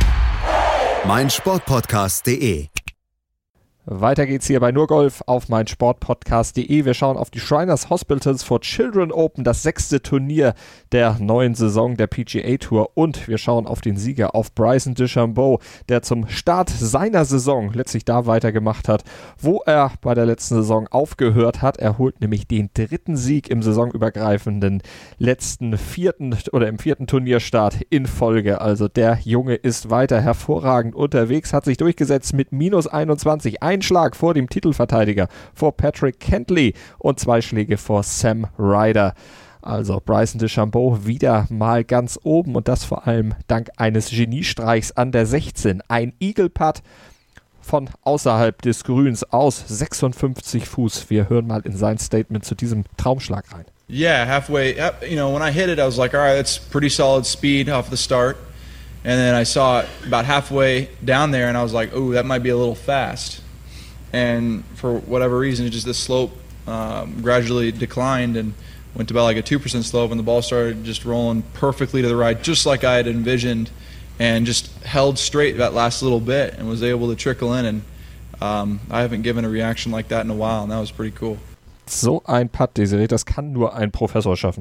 A: meinsportpodcast.de.
B: Weiter geht's hier bei Nur Golf auf meinsportpodcast.de. Wir schauen auf die Shriners Hospitals for Children Open, das 6. Turnier der neuen Saison der PGA Tour, und wir schauen auf den Sieger, auf Bryson DeChambeau, der zum Start seiner Saison letztlich da weitergemacht hat, wo er bei der letzten Saison aufgehört hat. Er holt nämlich den 3. Sieg im saisonübergreifenden im 4. Turnierstart in Folge. Also der Junge ist weiter hervorragend unterwegs, hat sich durchgesetzt mit -21. Ein Schlag vor dem Titelverteidiger, vor Patrick Cantlay, und 2 Schläge vor Sam Ryder. Also Bryson DeChambeau wieder mal ganz oben, und das vor allem dank eines Geniestreichs an der 16. Ein Eagle-Putt von außerhalb des Grüns aus 56 Fuß. Wir hören mal in sein Statement zu diesem Traumschlag rein.
L: Yeah, halfway, when I hit it, I was like, all right, that's pretty solid speed off the start. And then I saw it about halfway down there, and I was like, "Oh, that might be a little fast." And for whatever reason, the slope gradually declined and went to about like a 2% slope, and the ball started just rolling perfectly to the right, just like I had envisioned, and just held straight that last little bit and was able to trickle in. And I haven't given a reaction like that in a while, and that was pretty cool.
B: So ein Putt, Desiree, das kann nur ein Professor schaffen.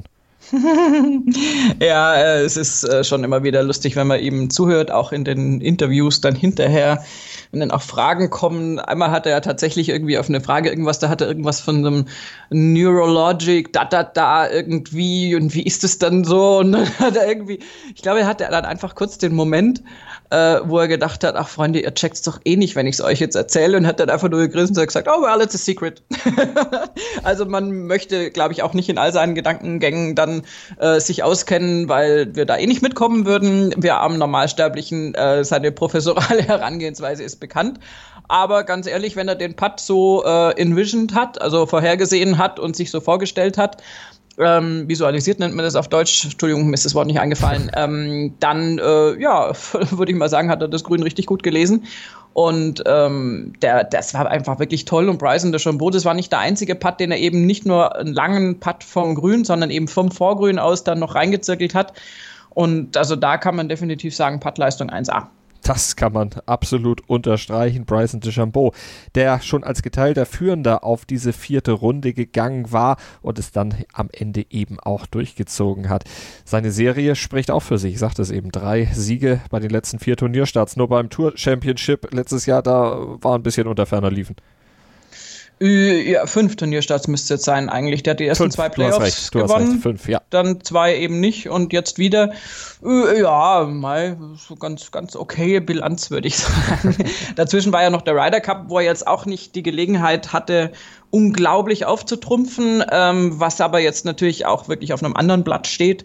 C: Ja, es ist schon immer wieder lustig, wenn man ihm zuhört, auch in den Interviews dann hinterher, wenn dann auch Fragen kommen. Einmal hat er ja tatsächlich irgendwie auf eine Frage da hat er irgendwas von einem Neurologic, irgendwie, und wie ist es dann so? Und dann hat er irgendwie, ich glaube, er hatte dann einfach kurz den Moment, wo er gedacht hat, ach Freunde, ihr checkt's doch eh nicht, wenn ich es euch jetzt erzähle, und hat dann einfach nur gegrinst und gesagt, oh well, it's a secret. Also man möchte, glaube ich, auch nicht in all seinen Gedankengängen dann sich auskennen, weil wir da eh nicht mitkommen würden. Wir armen Normalsterblichen, seine professorale Herangehensweise ist bekannt. Aber ganz ehrlich, wenn er den Putt so envisioned hat, also vorhergesehen hat und sich so vorgestellt hat, visualisiert nennt man das auf Deutsch, Entschuldigung, mir ist das Wort nicht eingefallen, dann, würde ich mal sagen, hat er das Grün richtig gut gelesen. Und das war einfach wirklich toll. Und Bryson DeChambeau, das war nicht der einzige Putt, den er eben nicht nur einen langen Putt vom Grün, sondern eben vom Vorgrün aus dann noch reingezirkelt hat. Und also da kann man definitiv sagen, Puttleistung 1A.
B: Das kann man absolut unterstreichen. Bryson DeChambeau, der schon als geteilter Führender auf diese 4. Runde gegangen war und es dann am Ende eben auch durchgezogen hat. Seine Serie spricht auch für sich. Ich sagte es eben, 3 Siege bei den letzten 4 Turnierstarts. Nur beim Tour Championship letztes Jahr, da war ein bisschen unter ferner Liefen.
C: Ja, 5 Turnierstarts müsste es jetzt sein eigentlich. Der hat die ersten 2 Playoffs gewonnen,
B: 5, ja.
C: Dann 2 eben nicht und jetzt wieder. So ganz okay Bilanz, würde ich sagen. Dazwischen war ja noch der Ryder Cup, wo er jetzt auch nicht die Gelegenheit hatte, unglaublich aufzutrumpfen, was aber jetzt natürlich auch wirklich auf einem anderen Blatt steht.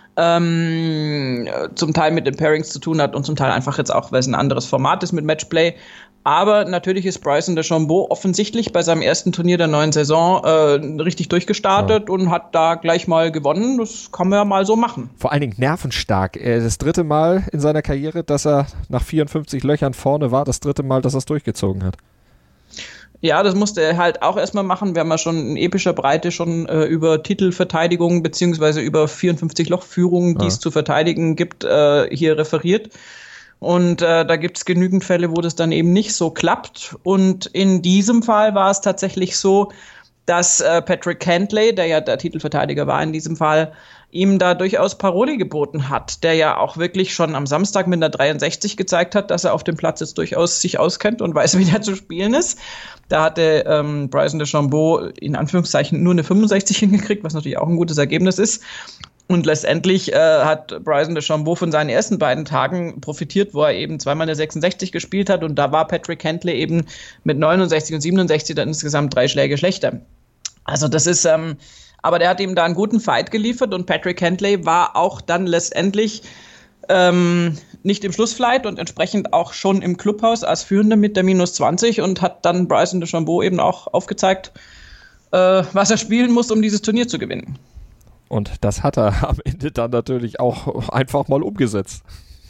C: Zum Teil mit den Pairings zu tun hat und zum Teil einfach jetzt auch, weil es ein anderes Format ist mit Matchplay. Aber natürlich ist Bryson DeChambeau offensichtlich bei seinem ersten Turnier der neuen Saison richtig durchgestartet und hat da gleich mal gewonnen. Das kann man ja mal so machen.
B: Vor allen Dingen nervenstark. Das 3. Mal in seiner Karriere, dass er nach 54 Löchern vorne war. Das 3. Mal, dass er es durchgezogen hat.
C: Ja, das musste er halt auch erstmal machen. Wir haben ja schon in epischer Breite schon über Titelverteidigung beziehungsweise über 54 Lochführungen, die es zu verteidigen gibt, hier referiert. Und da gibt es genügend Fälle, wo das dann eben nicht so klappt. Und in diesem Fall war es tatsächlich so, dass Patrick Cantlay, der ja der Titelverteidiger war in diesem Fall, ihm da durchaus Paroli geboten hat, der ja auch wirklich schon am Samstag mit einer 63 gezeigt hat, dass er auf dem Platz jetzt durchaus sich auskennt und weiß, wie der zu spielen ist. Da hatte Bryson DeChambeau in Anführungszeichen nur eine 65 hingekriegt, was natürlich auch ein gutes Ergebnis ist. Und letztendlich hat Bryson DeChambeau von seinen ersten beiden Tagen profitiert, wo er eben zweimal eine 66 gespielt hat. Und da war Patrick Cantlay eben mit 69 und 67 dann insgesamt 3 Schläge schlechter. Also das ist, aber der hat ihm da einen guten Fight geliefert. Und Patrick Cantlay war auch dann letztendlich nicht im Schlussflight und entsprechend auch schon im Clubhaus als Führender mit der -20 und hat dann Bryson DeChambeau eben auch aufgezeigt, was er spielen muss, um dieses Turnier zu gewinnen.
B: Und das hat er am Ende dann natürlich auch einfach mal umgesetzt.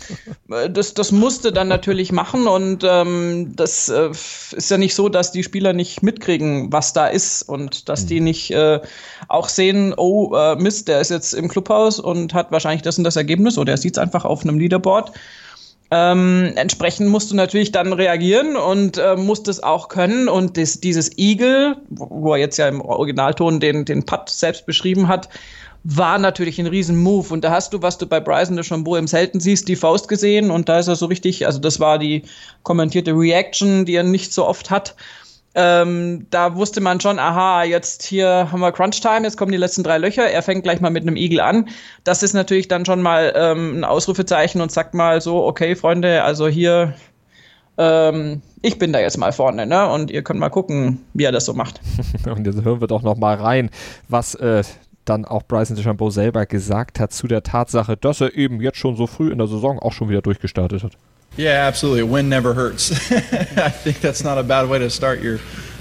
C: das musste dann natürlich machen und das ist ja nicht so, dass die Spieler nicht mitkriegen, was da ist und dass die nicht auch sehen, Mist, der ist jetzt im Clubhaus und hat wahrscheinlich das und das Ergebnis oder er sieht es einfach auf einem Leaderboard. Entsprechend musst du natürlich dann reagieren und musst es auch können und dieses Eagle, wo er jetzt ja im Originalton den Putt selbst beschrieben hat, war natürlich ein Riesen-Move. Und da hast du, was du bei Bryson DeChambeau im Selten siehst, die Faust gesehen. Und da ist er so richtig, also das war die kommentierte Reaction, die er nicht so oft hat. Da wusste man schon, aha, jetzt hier haben wir Crunch-Time, jetzt kommen die letzten 3 Löcher. Er fängt gleich mal mit einem Eagle an. Das ist natürlich dann schon mal ein Ausrufezeichen und sagt mal so, okay, Freunde, also hier, ich bin da jetzt mal vorne, ne? Und ihr könnt mal gucken, wie er das so macht.
B: Und jetzt hören wir doch noch mal rein, was dann auch Bryson DeChambeau selber gesagt hat zu der Tatsache, dass er eben jetzt schon so früh in der Saison auch schon wieder durchgestartet hat.
L: Yeah, absolutely. A win never hurts. I think that's not a bad way to start your,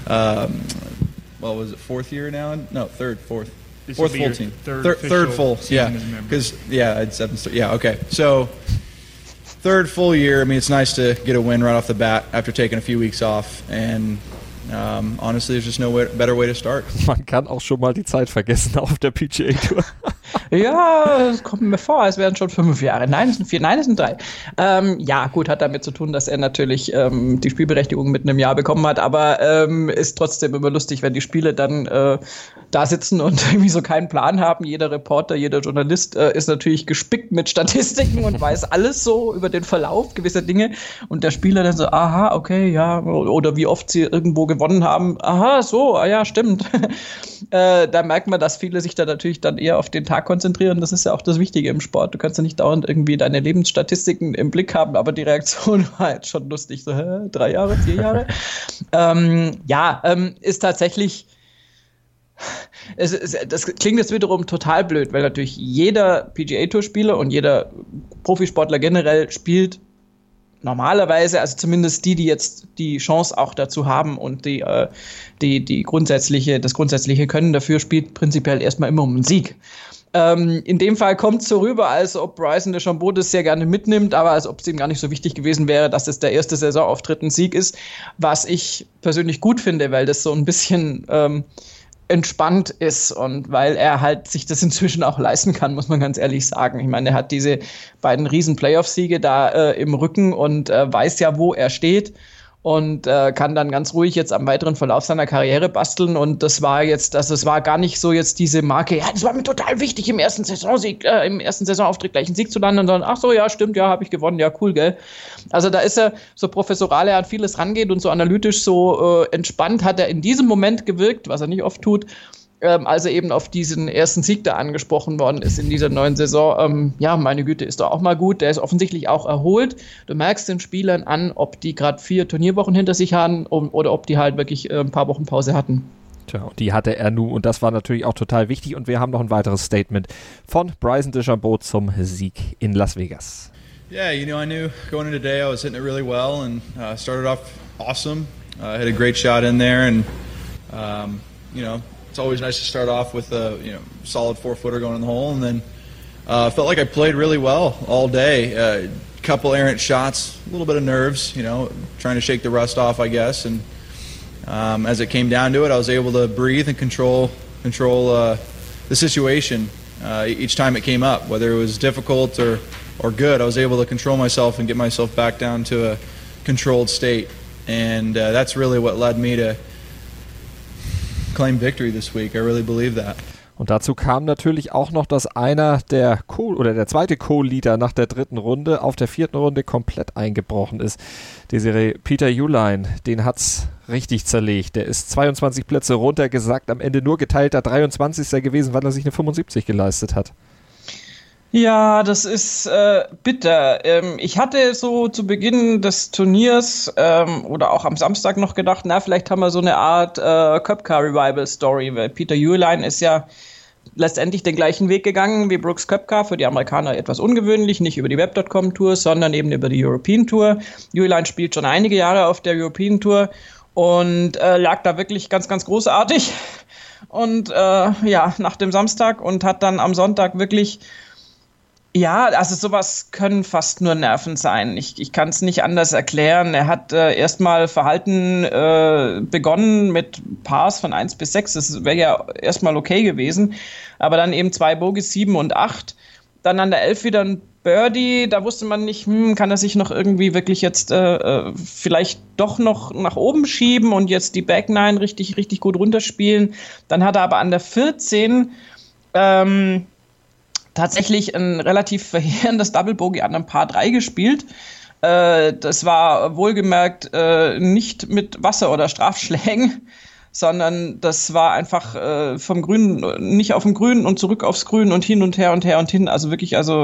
L: was it 4th year now? No, fourth full team. Third full, yeah. Because, it's 7th. Yeah, okay. So, 3rd full year, I mean, it's nice to get a win right off the bat after taking a few weeks off. And honestly, there's just no better way to start.
B: Man kann auch schon mal die Zeit vergessen auf der PGA-Tour.
C: Ja, es kommt mir vor, es wären schon 5 Jahre. Nein, es sind 4, nein, es sind 3. Ja, gut, hat damit zu tun, dass er natürlich die Spielberechtigung mit einem Jahr bekommen hat, aber ist trotzdem immer lustig, wenn die Spiele dann da sitzen und irgendwie so keinen Plan haben. Jeder Reporter, jeder Journalist ist natürlich gespickt mit Statistiken und weiß alles so über den Verlauf gewisser Dinge und der Spieler dann so, aha, okay, ja, oder wie oft sie irgendwo gewonnen haben, aha, so, ja, stimmt. Da merkt man, dass viele sich da natürlich dann eher auf den Tag konzentrieren. Das ist ja auch das Wichtige im Sport. Du kannst ja nicht dauernd irgendwie deine Lebensstatistiken im Blick haben, aber die Reaktion war jetzt schon lustig. So, 3 Jahre, 4 Jahre? Ist tatsächlich. Das klingt jetzt wiederum total blöd, weil natürlich jeder PGA-Tour-Spieler und jeder Profisportler generell spielt normalerweise, also zumindest die jetzt die Chance auch dazu haben und das grundsätzliche Können dafür, spielt prinzipiell erstmal immer um einen Sieg. In dem Fall kommt es so rüber, als ob Bryson DeChambeau das sehr gerne mitnimmt, aber als ob es ihm gar nicht so wichtig gewesen wäre, dass es der erste Saisonauftritt ein Sieg ist, was ich persönlich gut finde, weil das so ein bisschen entspannt ist und weil er halt sich das inzwischen auch leisten kann, muss man ganz ehrlich sagen. Ich meine, er hat diese beiden riesen Playoff-Siege da im Rücken und weiß ja, wo er steht und kann dann ganz ruhig jetzt am weiteren Verlauf seiner Karriere basteln und das war gar nicht so jetzt diese Marke, ja, das war mir total wichtig, im ersten Saisonauftritt gleich einen Sieg zu landen, sondern ach so, ja, stimmt, ja, habe ich gewonnen, ja, cool, gell. Also da ist er so professoral, er an vieles rangeht und so analytisch, so entspannt hat er in diesem Moment gewirkt, was er nicht oft tut, als er eben auf diesen ersten Sieg da angesprochen worden ist in dieser neuen Saison. Ja, meine Güte, ist doch auch mal gut. Der ist offensichtlich auch erholt. Du merkst den Spielern an, ob die gerade 4 Turnierwochen hinter sich haben oder ob die halt wirklich ein paar Wochen Pause hatten.
B: Tja, und die hatte er nun und das war natürlich auch total wichtig und wir haben noch ein weiteres Statement von Bryson DeChambeau zum Sieg in Las Vegas.
L: Yeah, I knew going into today I was hitting it really well and started off awesome. Hit a great shot in there and, it's always nice to start off with a solid 4-footer going in the hole, and then felt like I played really well all day. Couple errant shots, a little bit of nerves, trying to shake the rust off, I guess. And as it came down to it, I was able to breathe and control the situation each time it came up, whether it was difficult or good. I was able to control myself and get myself back down to a controlled state, and that's really what led me to claim victory this week. I really believe that.
B: Und dazu kam natürlich auch noch, dass einer der zweite Co-Leader nach der 3. Runde auf der 4. Runde komplett eingebrochen ist. Desiree, Peter Uihlein, den hat's richtig zerlegt. Der ist 22 Plätze runtergesackt, am Ende nur geteilter 23. gewesen, weil er sich eine 75 geleistet hat.
C: Ja, das ist bitter. Ich hatte so zu Beginn des Turniers oder auch am Samstag noch gedacht, vielleicht haben wir so eine Art Koepka-Revival-Story, weil Peter Uihlein ist ja letztendlich den gleichen Weg gegangen wie Brooks Koepka, für die Amerikaner etwas ungewöhnlich, nicht über die Web.com-Tour, sondern eben über die European Tour. Uihlein spielt schon einige Jahre auf der European Tour und lag da wirklich ganz, ganz großartig und nach dem Samstag und hat dann am Sonntag wirklich Ja, also sowas können fast nur Nerven sein. Ich kann es nicht anders erklären. Er hat erstmal verhalten begonnen mit Pars von 1 bis 6. Das wäre ja erstmal okay gewesen. Aber dann eben 2 Bogies, 7 und 8. Dann an der 11 wieder ein Birdie. Da wusste man nicht, kann er sich noch irgendwie wirklich jetzt vielleicht doch noch nach oben schieben und jetzt die Back 9 richtig, richtig gut runterspielen. Dann hat er aber an der 14 tatsächlich ein relativ verheerendes Double Bogey an einem Par 3 gespielt. Das war wohlgemerkt nicht mit Wasser oder Strafschlägen, sondern das war einfach vom Grün, nicht auf dem Grün und zurück aufs Grün und hin und her und her und hin. Also wirklich auf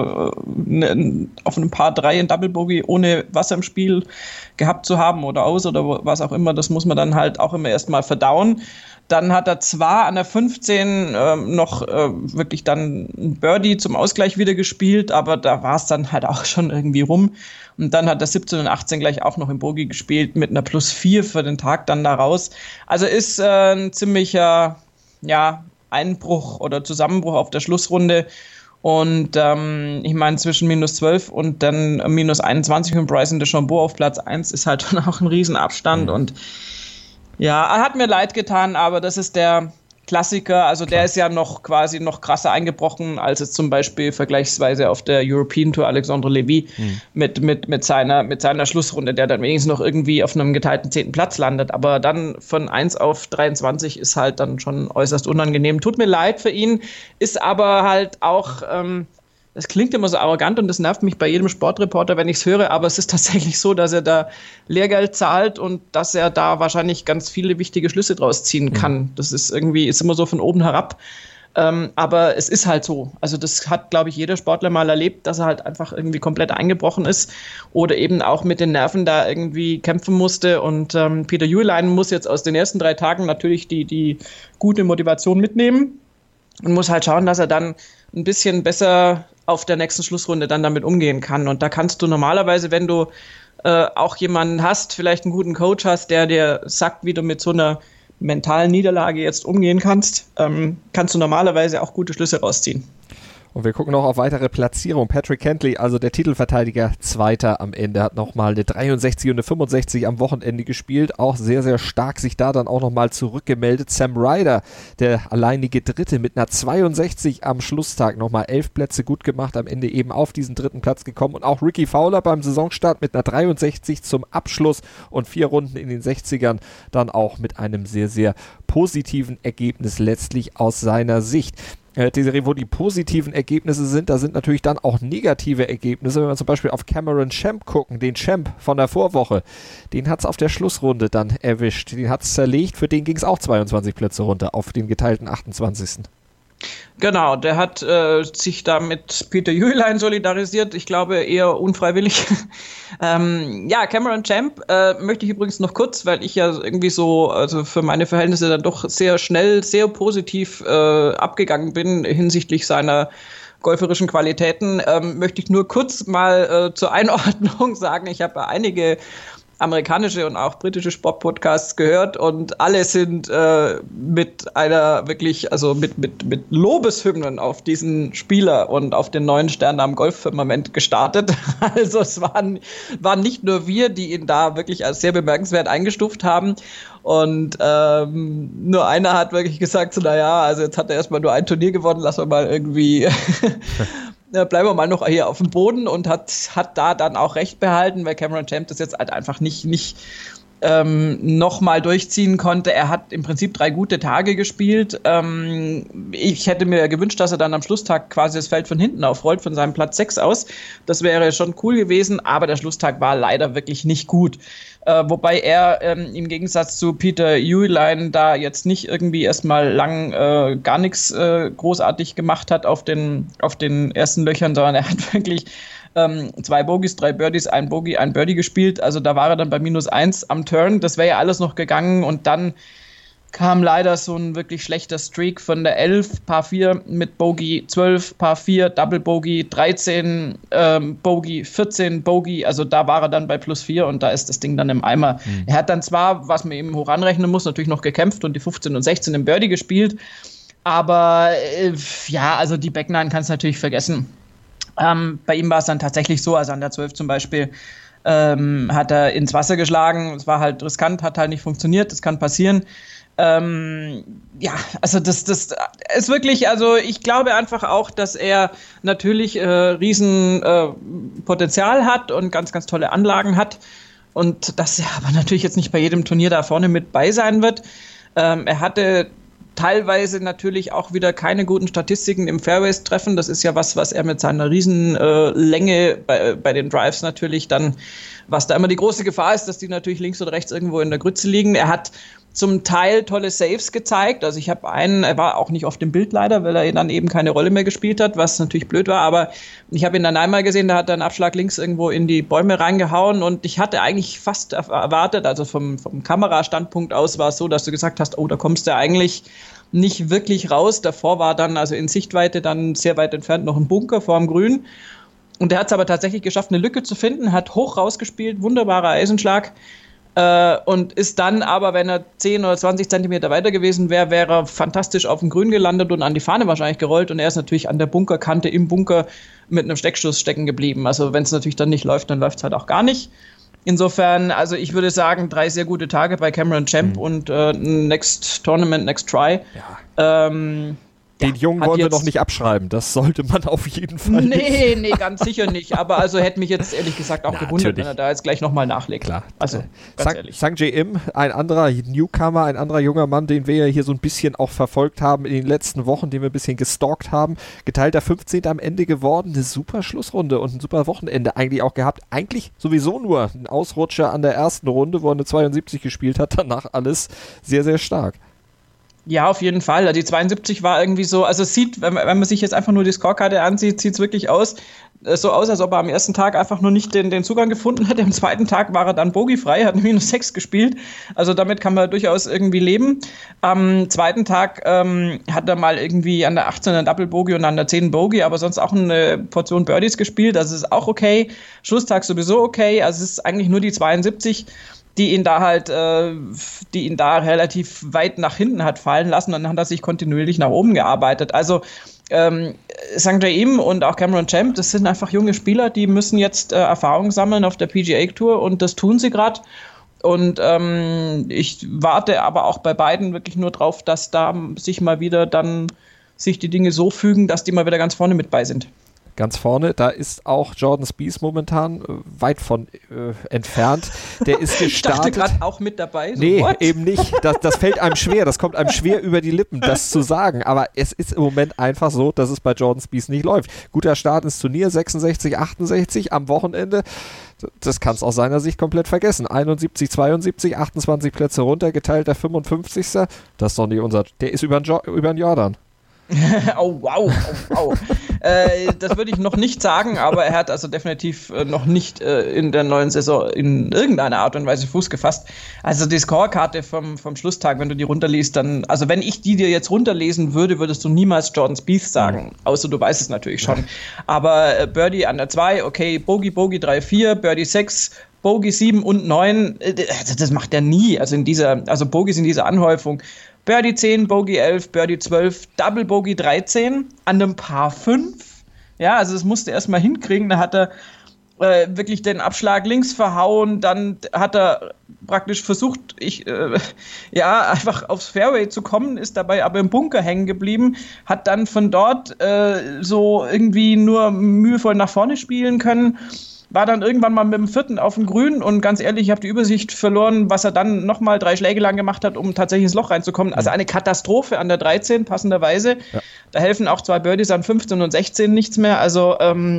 C: einem Par 3 ein Double Bogey ohne Wasser im Spiel gehabt zu haben oder aus oder was auch immer, das muss man dann halt auch immer erstmal verdauen. Dann hat er zwar an der 15 noch wirklich dann ein Birdie zum Ausgleich wieder gespielt, aber da war es dann halt auch schon irgendwie rum. Und dann hat er 17 und 18 gleich auch noch im Bogey gespielt mit einer +4 für den Tag dann da raus. Also ist ein ziemlicher Einbruch oder Zusammenbruch auf der Schlussrunde. Und ich meine, zwischen -12 und dann -21 und Bryson DeChambeau auf Platz 1 ist halt schon auch ein Riesenabstand. Und ja, er hat mir leid getan, aber das ist der Klassiker. Also der ist ja noch quasi noch krasser eingebrochen, als es zum Beispiel vergleichsweise auf der European Tour Alexandre Levy mit seiner Schlussrunde, der dann wenigstens noch irgendwie auf einem geteilten 10. Platz landet. Aber dann von 1 auf 23 ist halt dann schon äußerst unangenehm. Tut mir leid für ihn, ist aber halt auch... Das klingt immer so arrogant und das nervt mich bei jedem Sportreporter, wenn ich es höre, aber es ist tatsächlich so, dass er da Lehrgeld zahlt und dass er da wahrscheinlich ganz viele wichtige Schlüsse draus ziehen kann. Das ist immer so von oben herab. Aber es ist halt so. Also das hat, glaube ich, jeder Sportler mal erlebt, dass er halt einfach irgendwie komplett eingebrochen ist oder eben auch mit den Nerven da irgendwie kämpfen musste. Und Peter Uihleinen muss jetzt aus den ersten 3 Tagen natürlich die gute Motivation mitnehmen und muss halt schauen, dass er dann ein bisschen besser auf der nächsten Schlussrunde dann damit umgehen kann. Und da kannst du normalerweise, wenn du auch jemanden hast, vielleicht einen guten Coach hast, der dir sagt, wie du mit so einer mentalen Niederlage jetzt umgehen kannst, kannst du normalerweise auch gute Schlüsse rausziehen.
B: Und wir gucken noch auf weitere Platzierungen. Patrick Cantlay, also der Titelverteidiger, Zweiter am Ende, hat nochmal eine 63 und eine 65 am Wochenende gespielt. Auch sehr, sehr stark sich da dann auch nochmal zurückgemeldet. Sam Ryder, der alleinige Dritte mit einer 62 am Schlusstag, nochmal 11 Plätze gut gemacht, am Ende eben auf diesen 3. Platz gekommen. Und auch Ricky Fowler beim Saisonstart mit einer 63 zum Abschluss und 4 Runden in den 60ern dann auch mit einem sehr, sehr positiven Ergebnis letztlich aus seiner Sicht. Desiree, wo die positiven Ergebnisse sind, da sind natürlich dann auch negative Ergebnisse. Wenn wir zum Beispiel auf Cameron Champ gucken, den Champ von der Vorwoche, den hat es auf der Schlussrunde dann erwischt. Den hat es zerlegt, für den ging es auch 22 Plätze runter auf den geteilten 28.
C: Genau, der hat sich da mit Peter Uihlein solidarisiert, ich glaube eher unfreiwillig. Cameron Champ möchte ich übrigens noch kurz, weil ich ja irgendwie so, also für meine Verhältnisse dann doch sehr schnell, sehr positiv abgegangen bin hinsichtlich seiner golferischen Qualitäten, möchte ich nur kurz mal zur Einordnung sagen, ich habe einige amerikanische und auch britische Sportpodcasts gehört und alle sind mit einer wirklich, also mit Lobeshymnen auf diesen Spieler und auf den neuen Stern am Golffirmament gestartet. Also es waren nicht nur wir, die ihn da wirklich als sehr bemerkenswert eingestuft haben. Und nur einer hat wirklich gesagt, so naja, also jetzt hat er erstmal nur ein Turnier gewonnen, lassen wir mal irgendwie bleiben wir mal noch hier auf dem Boden, und hat da dann auch recht behalten, weil Cameron Champ das jetzt halt einfach nicht nochmal durchziehen konnte. Er hat im Prinzip 3 gute Tage gespielt. Ich hätte mir gewünscht, dass er dann am Schlusstag quasi das Feld von hinten aufrollt, von seinem Platz 6 aus. Das wäre schon cool gewesen, aber der Schlusstag war leider wirklich nicht gut. Wobei er im Gegensatz zu Peter Uihlein da jetzt nicht irgendwie erstmal lang gar nichts großartig gemacht hat auf den ersten Löchern, sondern er hat wirklich 2 Bogies, 3 Birdies, ein Bogey, ein Birdie gespielt. Also da war er dann bei -1 am Turn. Das wäre ja alles noch gegangen, und dann kam leider so ein wirklich schlechter Streak von der 11, Par 4 mit Bogey, 12, Par 4, Double Bogey, 13, Bogey, 14, Bogey, also da war er dann bei +4 und da ist das Ding dann im Eimer. Er hat dann zwar, was man eben hoch anrechnen muss, natürlich noch gekämpft und die 15 und 16 im Birdie gespielt, aber also die Back 9 kannst du natürlich vergessen. Bei ihm war es dann tatsächlich so, also an der 12 zum Beispiel, hat er ins Wasser geschlagen. Es war halt riskant, hat halt nicht funktioniert, das kann passieren. Also das ist wirklich, also ich glaube einfach auch, dass er natürlich riesen Potenzial hat und ganz, ganz tolle Anlagen hat und dass er aber natürlich jetzt nicht bei jedem Turnier da vorne mit bei sein wird. Er hatte teilweise natürlich auch wieder keine guten Statistiken im Fairways-Treffen. Das ist ja was er mit seiner Riesenlänge bei den Drives natürlich dann, was da immer die große Gefahr ist, dass die natürlich links oder rechts irgendwo in der Grütze liegen. Er hat zum Teil tolle Saves gezeigt. Also ich habe er war auch nicht auf dem Bild leider, weil er dann eben keine Rolle mehr gespielt hat, was natürlich blöd war, aber ich habe ihn dann einmal gesehen, da hat er einen Abschlag links irgendwo in die Bäume reingehauen und ich hatte eigentlich fast erwartet, also vom Kamerastandpunkt aus war es so, dass du gesagt hast, oh, da kommst du eigentlich nicht wirklich raus. Davor war dann also in Sichtweite dann sehr weit entfernt noch ein Bunker vorm Grün und der hat es aber tatsächlich geschafft, eine Lücke zu finden, hat hoch rausgespielt, wunderbarer Eisenschlag. Und ist dann aber, wenn er 10 oder 20 Zentimeter weiter gewesen wäre, wäre er fantastisch auf dem Grün gelandet und an die Fahne wahrscheinlich gerollt und er ist natürlich an der Bunkerkante im Bunker mit einem Steckschuss stecken geblieben. Also wenn es natürlich dann nicht läuft, dann läuft es halt auch gar nicht. Insofern, also ich würde sagen, 3 sehr gute Tage bei Cameron Champ und Next Tournament, Next Try.
B: Ja. Den Jungen wollen wir noch nicht abschreiben, das sollte man auf jeden Fall nicht.
C: Nee, ganz sicher nicht. Aber also hätte mich jetzt ehrlich gesagt auch gewundert, wenn er da jetzt gleich nochmal nachlegt.
B: Klar.
C: Also, ganz ehrlich.
B: Sungjae Im, ein anderer Newcomer, ein anderer junger Mann, den wir ja hier so ein bisschen auch verfolgt haben in den letzten Wochen, den wir ein bisschen gestalkt haben. Geteilter 15. am Ende geworden. Eine super Schlussrunde und ein super Wochenende eigentlich auch gehabt. Eigentlich sowieso nur ein Ausrutscher an der ersten Runde, wo er eine 72 gespielt hat. Danach alles sehr, sehr stark.
C: Ja, auf jeden Fall. Die 72 war irgendwie so, also es sieht, wenn man sich jetzt einfach nur die Scorekarte ansieht, sieht es wirklich so aus, als ob er am ersten Tag einfach nur nicht den Zugang gefunden hätte. Am zweiten Tag war er dann bogiefrei, hat -6 gespielt. Also damit kann man durchaus irgendwie leben. Am zweiten Tag hat er mal irgendwie an der 18 ein Double Bogey und an der 10 Bogey, aber sonst auch eine Portion Birdies gespielt. Also ist auch okay. Schlusstag sowieso okay. Also es ist eigentlich nur die 72, die ihn da relativ weit nach hinten hat fallen lassen und dann hat er sich kontinuierlich nach oben gearbeitet. Also Sungjae Im und auch Cameron Champ, das sind einfach junge Spieler, die müssen jetzt Erfahrung sammeln auf der PGA Tour und das tun sie gerade. Und ich warte aber auch bei beiden wirklich nur drauf, dass da sich mal wieder dann sich die Dinge so fügen, dass die mal wieder ganz vorne mit bei sind.
B: Ganz vorne, da ist auch Jordan Spieth momentan weit von entfernt. Der ist gestartet.
C: Ich dachte gerade auch mit dabei.
B: So, nee, what? Eben nicht. Das fällt einem schwer. Das kommt einem schwer über die Lippen, das zu sagen. Aber es ist im Moment einfach so, dass es bei Jordan Spieth nicht läuft. Guter Start ins Turnier, 66, 68 am Wochenende. Das kannst du aus seiner Sicht komplett vergessen. 71, 72, 28 Plätze runter, geteilter 55. Das ist doch nicht unser... Der ist über den Jordan.
C: Oh, wow. Das würde ich noch nicht sagen, aber er hat also definitiv noch nicht in der neuen Saison in irgendeiner Art und Weise Fuß gefasst. Also die Scorekarte vom Schlusstag, wenn du die runterliest, dann, also wenn ich die dir jetzt runterlesen würde, würdest du niemals Jordan Spieth sagen, außer du weißt es natürlich schon. Aber Birdie an der 2, okay, Bogey 3, 4, Birdie 6, Bogey 7 und 9, das macht er nie, also Bogies in dieser Anhäufung. Birdie 10, Bogey 11, Birdie 12, Double Bogey 13 an einem Par 5. Ja, also das musste er erstmal hinkriegen. Da hat er wirklich den Abschlag links verhauen. Dann hat er praktisch versucht, einfach aufs Fairway zu kommen, ist dabei aber im Bunker hängen geblieben, hat dann von dort so irgendwie nur mühevoll nach vorne spielen können. War dann irgendwann mal mit dem 4. auf dem Grün und ganz ehrlich, ich habe die Übersicht verloren, was er dann nochmal 3 Schläge lang gemacht hat, um tatsächlich ins Loch reinzukommen. Also eine Katastrophe an der 13, passenderweise. Ja. Da helfen auch 2 Birdies an 15 und 16 nichts mehr. Also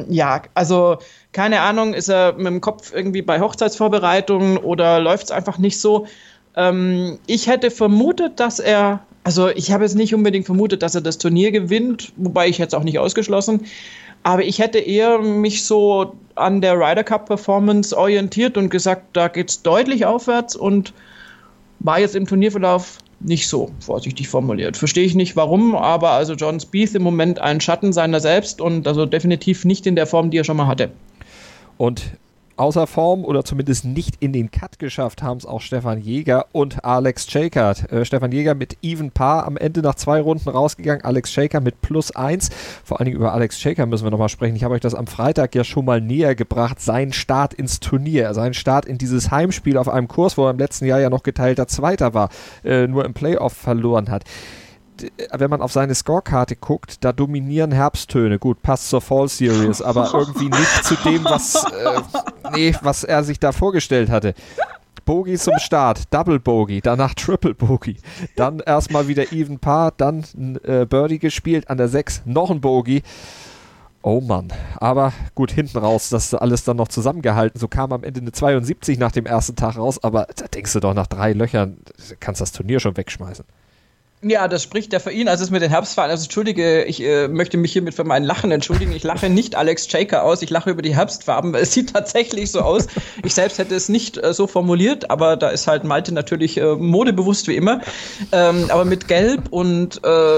C: keine Ahnung, ist er mit dem Kopf irgendwie bei Hochzeitsvorbereitungen oder läuft es einfach nicht so? Ich hätte vermutet, ich habe jetzt nicht unbedingt vermutet, dass er das Turnier gewinnt, wobei ich hätte es auch nicht ausgeschlossen. Aber ich hätte eher mich so an der Ryder Cup Performance orientiert und gesagt, da geht's deutlich aufwärts und war jetzt im Turnierverlauf nicht so, vorsichtig formuliert. Verstehe ich nicht warum, aber also Jordan Spieth im Moment ein Schatten seiner selbst und also definitiv nicht in der Form, die er schon mal hatte.
B: Und außer Form oder zumindest nicht in den Cut geschafft haben es auch Stefan Jäger und Alex Schakert. Stefan Jäger mit Even Par am Ende nach 2 Runden rausgegangen, Alex Schakert mit +1. Vor allen Dingen über Alex Schakert müssen wir nochmal sprechen. Ich habe euch das am Freitag ja schon mal näher gebracht, seinen Start ins Turnier, seinen Start in dieses Heimspiel auf einem Kurs, wo er im letzten Jahr ja noch geteilter Zweiter war, nur im Playoff verloren hat. Wenn man auf seine Scorekarte guckt, da dominieren Herbsttöne. Gut, passt zur Fall Series, aber irgendwie nicht zu dem, was er sich da vorgestellt hatte. Bogey zum Start, Double Bogey, danach Triple Bogey, dann erstmal wieder Even Par, dann ein Birdie gespielt, an der 6 noch ein Bogey. Oh Mann, aber gut, hinten raus, das alles dann noch zusammengehalten. So kam am Ende eine 72 nach dem ersten Tag raus, aber da denkst du doch, nach 3 Löchern kannst du das Turnier schon wegschmeißen.
C: Ja, das spricht ja für ihn. Also es mit den Herbstfarben. Also entschuldige, ich möchte mich hiermit für mein Lachen entschuldigen. Ich lache nicht Alex Schakert aus, ich lache über die Herbstfarben. Es sieht tatsächlich so aus. Ich selbst hätte es nicht so formuliert, aber da ist halt Malte natürlich modebewusst wie immer. Aber mit Gelb und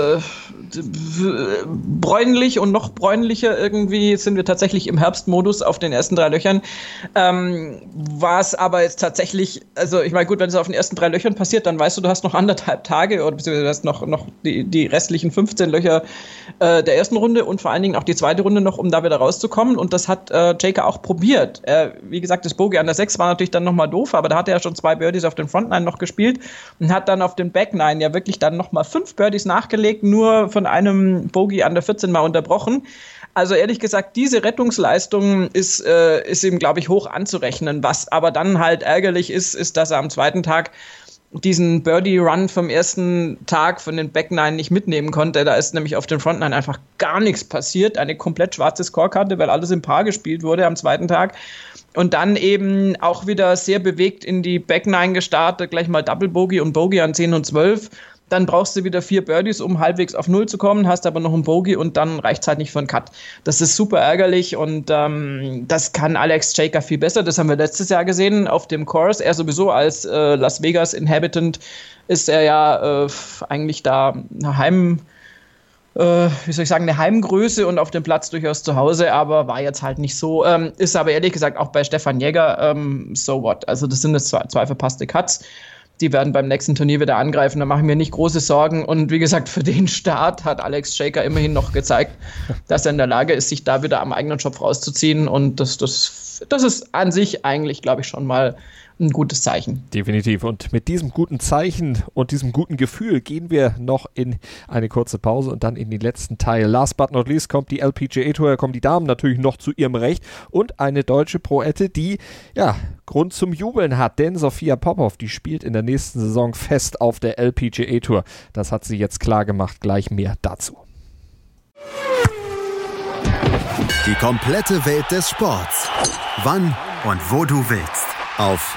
C: bräunlich und noch bräunlicher irgendwie sind wir tatsächlich im Herbstmodus auf den ersten 3 Löchern. War es aber jetzt tatsächlich, also ich meine, gut, wenn es auf den ersten 3 Löchern passiert, dann weißt du, du hast noch 1,5 Tage oder beziehungsweise du hast noch die restlichen 15 Löcher der ersten Runde und vor allen Dingen auch die zweite Runde noch, um da wieder rauszukommen. Und das hat Jaker auch probiert. Wie gesagt, das Bogey an der 6 war natürlich dann nochmal doof, aber da hat er ja schon 2 Birdies auf den Front 9 noch gespielt und hat dann auf den Back 9 ja wirklich dann nochmal 5 Birdies nachgelegt, nur von einem Bogey an der 14 mal unterbrochen. Also ehrlich gesagt, diese Rettungsleistung ist ihm, glaube ich, hoch anzurechnen. Was aber dann halt ärgerlich ist, dass er am zweiten Tag diesen Birdie-Run vom ersten Tag von den Back 9 nicht mitnehmen konnte. Da ist nämlich auf den Front 9 einfach gar nichts passiert. Eine komplett schwarze Scorekarte, weil alles im Paar gespielt wurde am zweiten Tag. Und dann eben auch wieder sehr bewegt in die Back 9 gestartet, gleich mal Double Bogey und Bogey an 10 und 12. Dann brauchst du wieder 4 Birdies, um halbwegs auf 0 zu kommen, hast aber noch einen Bogey und dann reicht es halt nicht für einen Cut. Das ist super ärgerlich und das kann Alex Schakert viel besser. Das haben wir letztes Jahr gesehen auf dem Course. Er sowieso als Las Vegas Inhabitant ist er ja eigentlich da eine Heimgröße und auf dem Platz durchaus zu Hause, aber war jetzt halt nicht so. Ist aber ehrlich gesagt auch bei Stefan Jäger so what. Also das sind jetzt zwei verpasste Cuts. Die werden beim nächsten Turnier wieder angreifen, da mache ich mir nicht große Sorgen. Und wie gesagt, für den Start hat Alex Schakert immerhin noch gezeigt, dass er in der Lage ist, sich da wieder am eigenen Schopf rauszuziehen. Und das ist an sich eigentlich, glaube ich, schon mal ein gutes Zeichen.
B: Definitiv. Und mit diesem guten Zeichen und diesem guten Gefühl gehen wir noch in eine kurze Pause und dann in den letzten Teil. Last but not least kommt die LPGA Tour, kommen die Damen natürlich noch zu ihrem Recht und eine deutsche Proette, die ja Grund zum Jubeln hat, denn Sophia Popov, die spielt in der nächsten Saison fest auf der LPGA Tour. Das hat sie jetzt klar gemacht. Gleich mehr dazu.
A: Die komplette Welt des Sports. Wann und wo du willst. Auf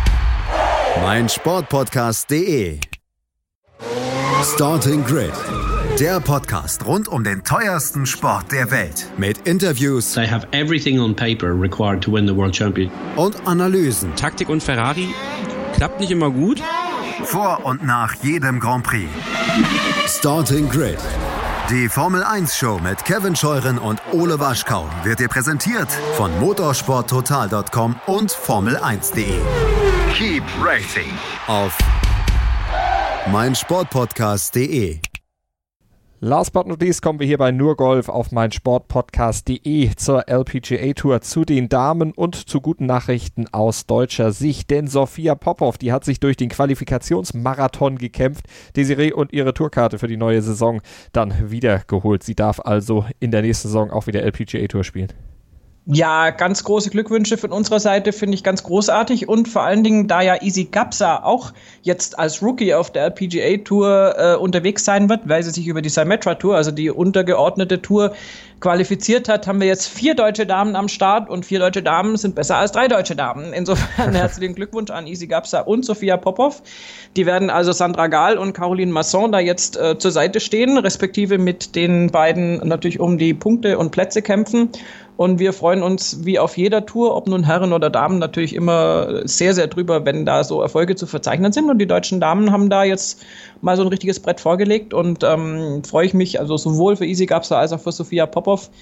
A: meinsportpodcast.de. Starting Grid. Der Podcast rund um den teuersten Sport der Welt. Mit Interviews.
M: They have everything on paper required to win the World Championship.
A: Und Analysen.
N: Taktik und Ferrari klappt nicht immer gut.
A: Vor und nach jedem Grand Prix. Starting Grid. Die Formel-1-Show mit Kevin Scheuren und Ole Waschkau wird dir präsentiert von motorsporttotal.com und Formel1.de. Keep racing auf meinsportpodcast.de.
B: Last but not least kommen wir hier bei Nurgolf auf meinsportpodcast.de zur LPGA Tour, zu den Damen und zu guten Nachrichten aus deutscher Sicht. Denn Sophia Popov, die hat sich durch den Qualifikationsmarathon gekämpft. Desiree und ihre Tourkarte für die neue Saison dann wiedergeholt. Sie darf also in der nächsten Saison auch wieder LPGA Tour spielen.
C: Ja, ganz große Glückwünsche von unserer Seite, finde ich ganz großartig und vor allen Dingen, da ja Easy Gapsa auch jetzt als Rookie auf der LPGA Tour unterwegs sein wird, weil sie sich über die Symetra Tour, also die untergeordnete Tour, qualifiziert hat, haben wir jetzt 4 deutsche Damen am Start und 4 deutsche Damen sind besser als 3 deutsche Damen. Insofern herzlichen Glückwunsch an Easy Gapsa und Sophia Popov. Die werden also Sandra Gahl und Caroline Masson da jetzt zur Seite stehen, respektive mit den beiden natürlich um die Punkte und Plätze kämpfen. Und wir freuen uns wie auf jeder Tour, ob nun Herren oder Damen, natürlich immer sehr, sehr drüber, wenn da so Erfolge zu verzeichnen sind. Und die deutschen Damen haben da jetzt mal so ein richtiges Brett vorgelegt und freue ich mich also sowohl für Easy Gapsa als auch für Sophia Popov,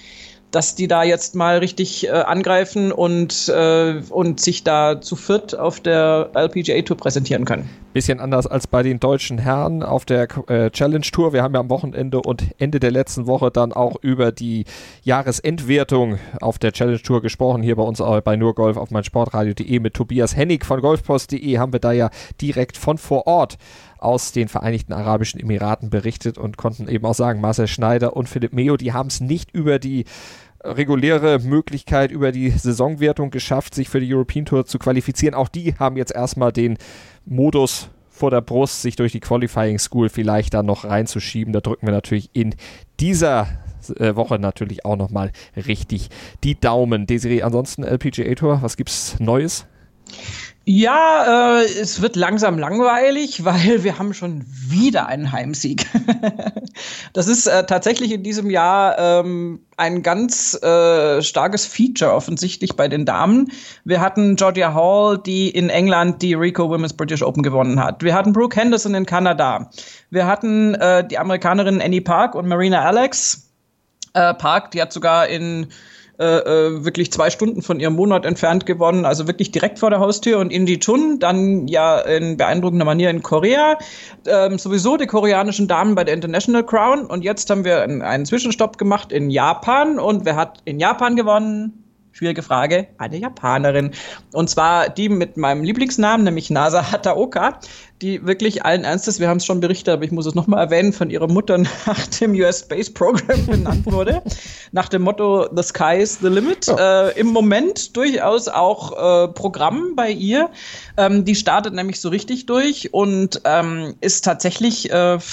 C: dass die da jetzt mal richtig angreifen und sich da zu viert auf der LPGA Tour präsentieren können.
B: Bisschen anders als bei den deutschen Herren auf der Challenge Tour. Wir haben ja am Wochenende und Ende der letzten Woche dann auch über die Jahresendwertung auf der Challenge Tour gesprochen. Hier bei uns bei nur Golf auf meinsportradio.de mit Tobias Hennig von golfpost.de haben wir da ja direkt von vor Ort aus den Vereinigten Arabischen Emiraten berichtet und konnten eben auch sagen, Marcel Schneider und Philipp Meo, die haben es nicht über die reguläre Möglichkeit, über die Saisonwertung geschafft, sich für die European Tour zu qualifizieren. Auch die haben jetzt erstmal den Modus vor der Brust, sich durch die Qualifying School vielleicht da noch reinzuschieben. Da drücken wir natürlich in dieser Woche natürlich auch nochmal richtig die Daumen. Desiree, ansonsten LPGA Tour, was gibt's Neues?
C: Ja, es wird langsam langweilig, weil wir haben schon wieder einen Heimsieg. Das ist tatsächlich in diesem Jahr ein ganz starkes Feature offensichtlich bei den Damen. Wir hatten Georgia Hall, die in England die Ricoh Women's British Open gewonnen hat. Wir hatten Brooke Henderson in Kanada. Wir hatten die Amerikanerinnen Annie Park und Marina Alex. Park, die hat sogar in wirklich 2 Stunden von ihrem Monat entfernt gewonnen, also wirklich direkt vor der Haustür. Und Indy Chun dann ja in beeindruckender Manier in Korea, sowieso die koreanischen Damen bei der International Crown. Und jetzt haben wir einen Zwischenstopp gemacht in Japan. Und wer hat in Japan gewonnen? Schwierige Frage, eine Japanerin. Und zwar die mit meinem Lieblingsnamen, nämlich Nasa Hataoka, die wirklich allen Ernstes, wir haben es schon berichtet, aber ich muss es nochmal erwähnen, von ihrer Mutter nach dem US Space Program benannt wurde. Nach dem Motto The Sky is the Limit. Im Moment durchaus auch Programm bei ihr. Die startet nämlich so richtig durch und ist tatsächlich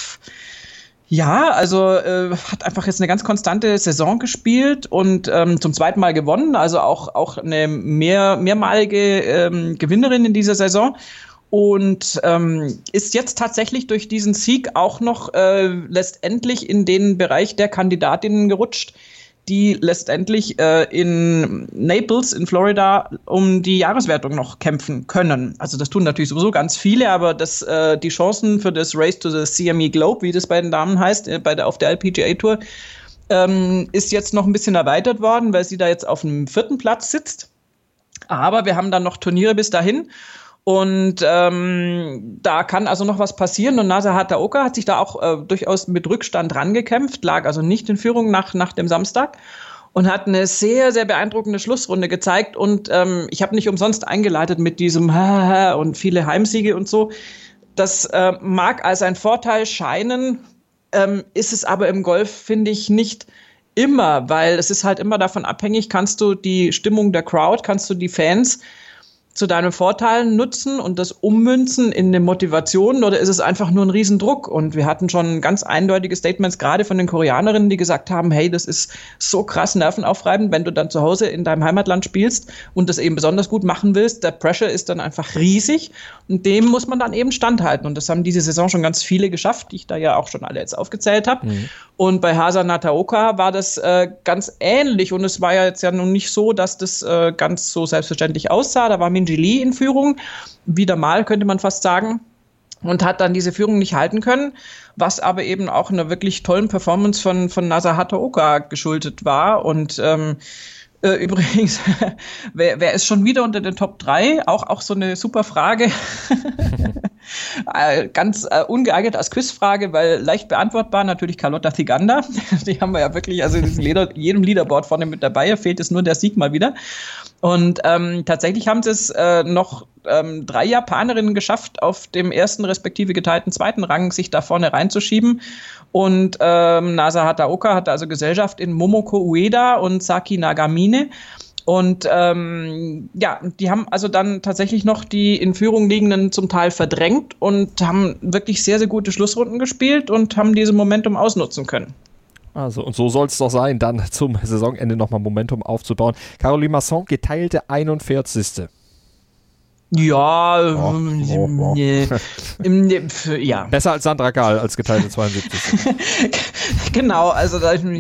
C: hat einfach jetzt eine ganz konstante Saison gespielt und zum 2. Mal gewonnen, also auch eine mehrmalige Gewinnerin in dieser Saison und ist jetzt tatsächlich durch diesen Sieg auch noch letztendlich in den Bereich der Kandidatinnen gerutscht, die letztendlich in Naples in Florida um die Jahreswertung noch kämpfen können. Also das tun natürlich sowieso ganz viele, aber die Chancen für das Race to the CME Globe, wie das bei den Damen heißt, auf der LPGA Tour, ist jetzt noch ein bisschen erweitert worden, weil sie da jetzt auf dem 4. Platz sitzt. Aber wir haben dann noch Turniere bis dahin. Und da kann also noch was passieren. Und Nasa Hataoka hat sich da auch durchaus mit Rückstand rangekämpft, lag also nicht in Führung nach dem Samstag und hat eine sehr, sehr beeindruckende Schlussrunde gezeigt. Und ich habe nicht umsonst eingeleitet mit diesem und viele Heimsiege und so. Das mag als ein Vorteil scheinen, ist es aber im Golf, finde ich, nicht immer, weil es ist halt immer davon abhängig, kannst du die Stimmung der Crowd, kannst du die Fans zu deinen Vorteilen nutzen und das ummünzen in eine Motivation oder ist es einfach nur ein Riesendruck? Und wir hatten schon ganz eindeutige Statements, gerade von den Koreanerinnen, die gesagt haben, hey, das ist so krass nervenaufreibend, wenn du dann zu Hause in deinem Heimatland spielst und das eben besonders gut machen willst. Der Pressure ist dann einfach riesig und dem muss man dann eben standhalten. Und das haben diese Saison schon ganz viele geschafft, die ich da ja auch schon alle jetzt aufgezählt habe. Mhm. Und bei Nasa Hataoka war das ganz ähnlich und es war ja jetzt ja nun nicht so, dass das ganz so selbstverständlich aussah. Da war Minji Lee in Führung, wieder mal könnte man fast sagen, und hat dann diese Führung nicht halten können, was aber eben auch einer wirklich tollen Performance von Nasa Hataoka geschuldet war. Und übrigens, wer ist schon wieder unter den Top 3? Auch so eine super Frage. Ganz ungeeignet als Quizfrage, weil leicht beantwortbar natürlich Carlota Ciganda. Die haben wir ja wirklich, also in jedem Leaderboard vorne mit dabei, fehlt es nur der Sieg mal wieder. Und tatsächlich haben es noch 3 Japanerinnen geschafft, auf dem ersten respektive geteilten 2. Rang sich da vorne reinzuschieben. Und Nasa Hataoka hatte also Gesellschaft in Momoko Ueda und Saki Nagamine. Und die haben also dann tatsächlich noch die in Führung liegenden zum Teil verdrängt und haben wirklich sehr, sehr gute Schlussrunden gespielt und haben dieses Momentum ausnutzen können.
B: Also, und so soll es doch sein, dann zum Saisonende nochmal Momentum aufzubauen. Caroline Masson, geteilte 41.
C: Ja, ja.
B: Besser als Sandra Gahl als geteilte 72.
C: Genau, also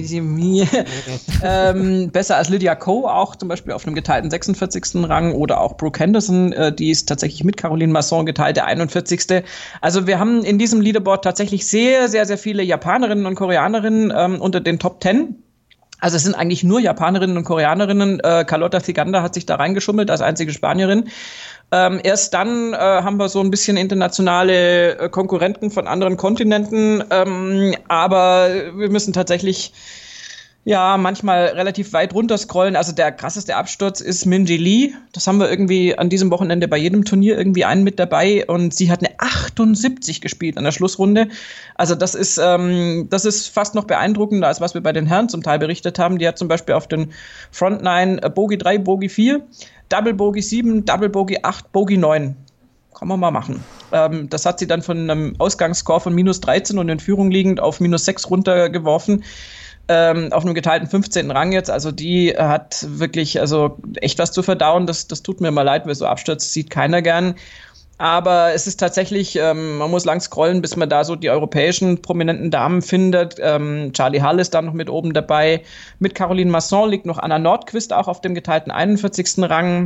C: besser als Lydia Ko, auch zum Beispiel auf einem geteilten 46. Rang oder auch Brooke Henderson, die ist tatsächlich mit Caroline Masson geteilte 41. Also wir haben in diesem Leaderboard tatsächlich sehr, sehr, sehr viele Japanerinnen und Koreanerinnen unter den Top 10. Also es sind eigentlich nur Japanerinnen und Koreanerinnen. Carlota Ciganda hat sich da reingeschummelt als einzige Spanierin. Erst dann haben wir so ein bisschen internationale Konkurrenten von anderen Kontinenten. Aber wir müssen tatsächlich manchmal relativ weit runter scrollen. Also der krasseste Absturz ist Minji Lee. Das haben wir irgendwie an diesem Wochenende bei jedem Turnier irgendwie einen mit dabei. Und sie hat eine 78 gespielt an der Schlussrunde. Also das ist fast noch beeindruckender, als was wir bei den Herren zum Teil berichtet haben. Die hat zum Beispiel auf den Front 9 Bogey 3, Bogey 4, Double Bogey 7, Double Bogey 8, Bogey 9. Kann man mal machen. Das hat sie dann von einem Ausgangsscore von minus 13 und in Führung liegend auf minus 6 runtergeworfen. Auf einem geteilten 15. Rang jetzt, also die hat wirklich echt was zu verdauen, das tut mir mal leid, weil so Abstürze sieht keiner gern, aber es ist tatsächlich, man muss lang scrollen, bis man da so die europäischen prominenten Damen findet. Charlie Hall ist da noch mit oben dabei, mit Caroline Masson liegt noch Anna Nordqvist auch auf dem geteilten 41. Rang,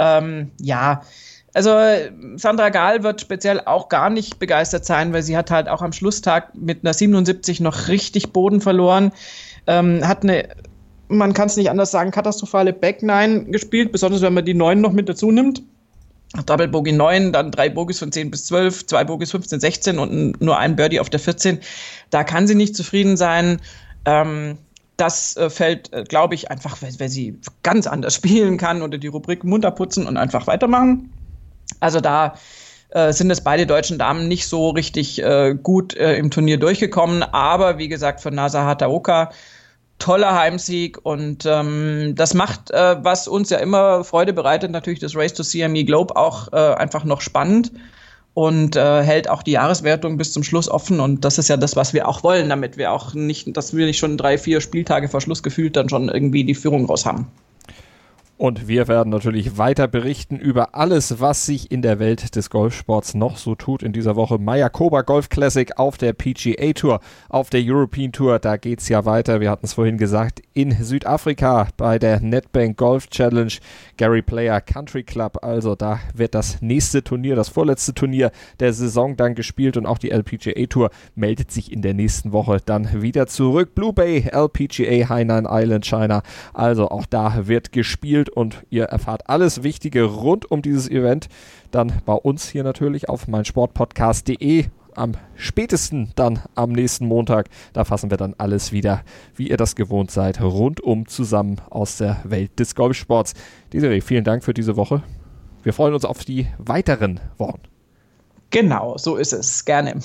C: also Sandra Gahl wird speziell auch gar nicht begeistert sein, weil sie hat halt auch am Schlusstag mit einer 77 noch richtig Boden verloren. Hat eine, man kann es nicht anders sagen, katastrophale Back 9 gespielt, besonders wenn man die 9 noch mit dazu nimmt. Double Bogey 9, dann 3 Bogies von 10 bis 12, 2 Bogies 15, 16 und nur ein Birdie auf der 14. Da kann sie nicht zufrieden sein. Das fällt, glaube ich, einfach, weil sie ganz anders spielen kann, unter die Rubrik munter putzen und einfach weitermachen. Also da sind es beide deutschen Damen nicht so richtig gut im Turnier durchgekommen. Aber wie gesagt, von Nasa Hataoka toller Heimsieg. Und das macht, was uns ja immer Freude bereitet, natürlich das Race to CME Globe auch einfach noch spannend. Und hält auch die Jahreswertung bis zum Schluss offen. Und das ist ja das, was wir auch wollen, damit wir auch nicht, dass wir nicht schon 3-4 Spieltage vor Schluss gefühlt dann schon irgendwie die Führung raus haben.
B: Und wir werden natürlich weiter berichten über alles, was sich in der Welt des Golfsports noch so tut. In dieser Woche Mayakoba Golf Classic auf der PGA Tour, auf der European Tour. Da geht's ja weiter. Wir hatten es vorhin gesagt, in Südafrika bei der Nedbank Golf Challenge, Gary Player Country Club. Also da wird das nächste Turnier, das vorletzte Turnier der Saison dann gespielt. Und auch die LPGA Tour meldet sich in der nächsten Woche dann wieder zurück. Blue Bay, LPGA, Hainan Island, China. Also auch da wird gespielt. Und ihr erfahrt alles Wichtige rund um dieses Event dann bei uns hier natürlich auf meinsportpodcast.de. Am spätesten dann am nächsten Montag. Da fassen wir dann alles wieder, wie ihr das gewohnt seid, rundum zusammen aus der Welt des Golfsports. Desiree, vielen Dank für diese Woche. Wir freuen uns auf die weiteren Wochen.
C: Genau, so ist es. Gerne.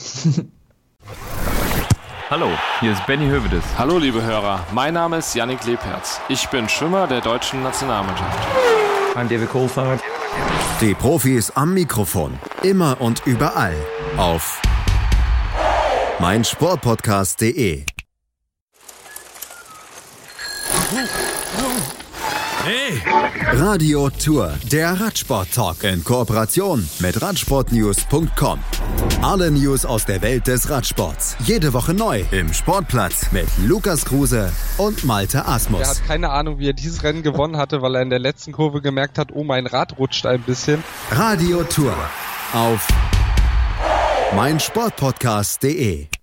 I: Hallo, hier ist Benny Hövedes.
O: Hallo liebe Hörer, mein Name ist Yannick Lebherz. Ich bin Schwimmer der deutschen Nationalmannschaft.
G: I'm David Coulthard.
A: Die Profis am Mikrofon, immer und überall auf meinsportpodcast.de. Hey! Radio Tour, der Radsport-Talk in Kooperation mit Radsportnews.com. Alle News aus der Welt des Radsports. Jede Woche neu im Sportplatz mit Lukas Kruse und Malte Asmus.
P: Er hat keine Ahnung, wie er dieses Rennen gewonnen hatte, weil er in der letzten Kurve gemerkt hat, oh, mein Rad rutscht ein bisschen.
A: Radio Tour auf meinsportpodcast.de.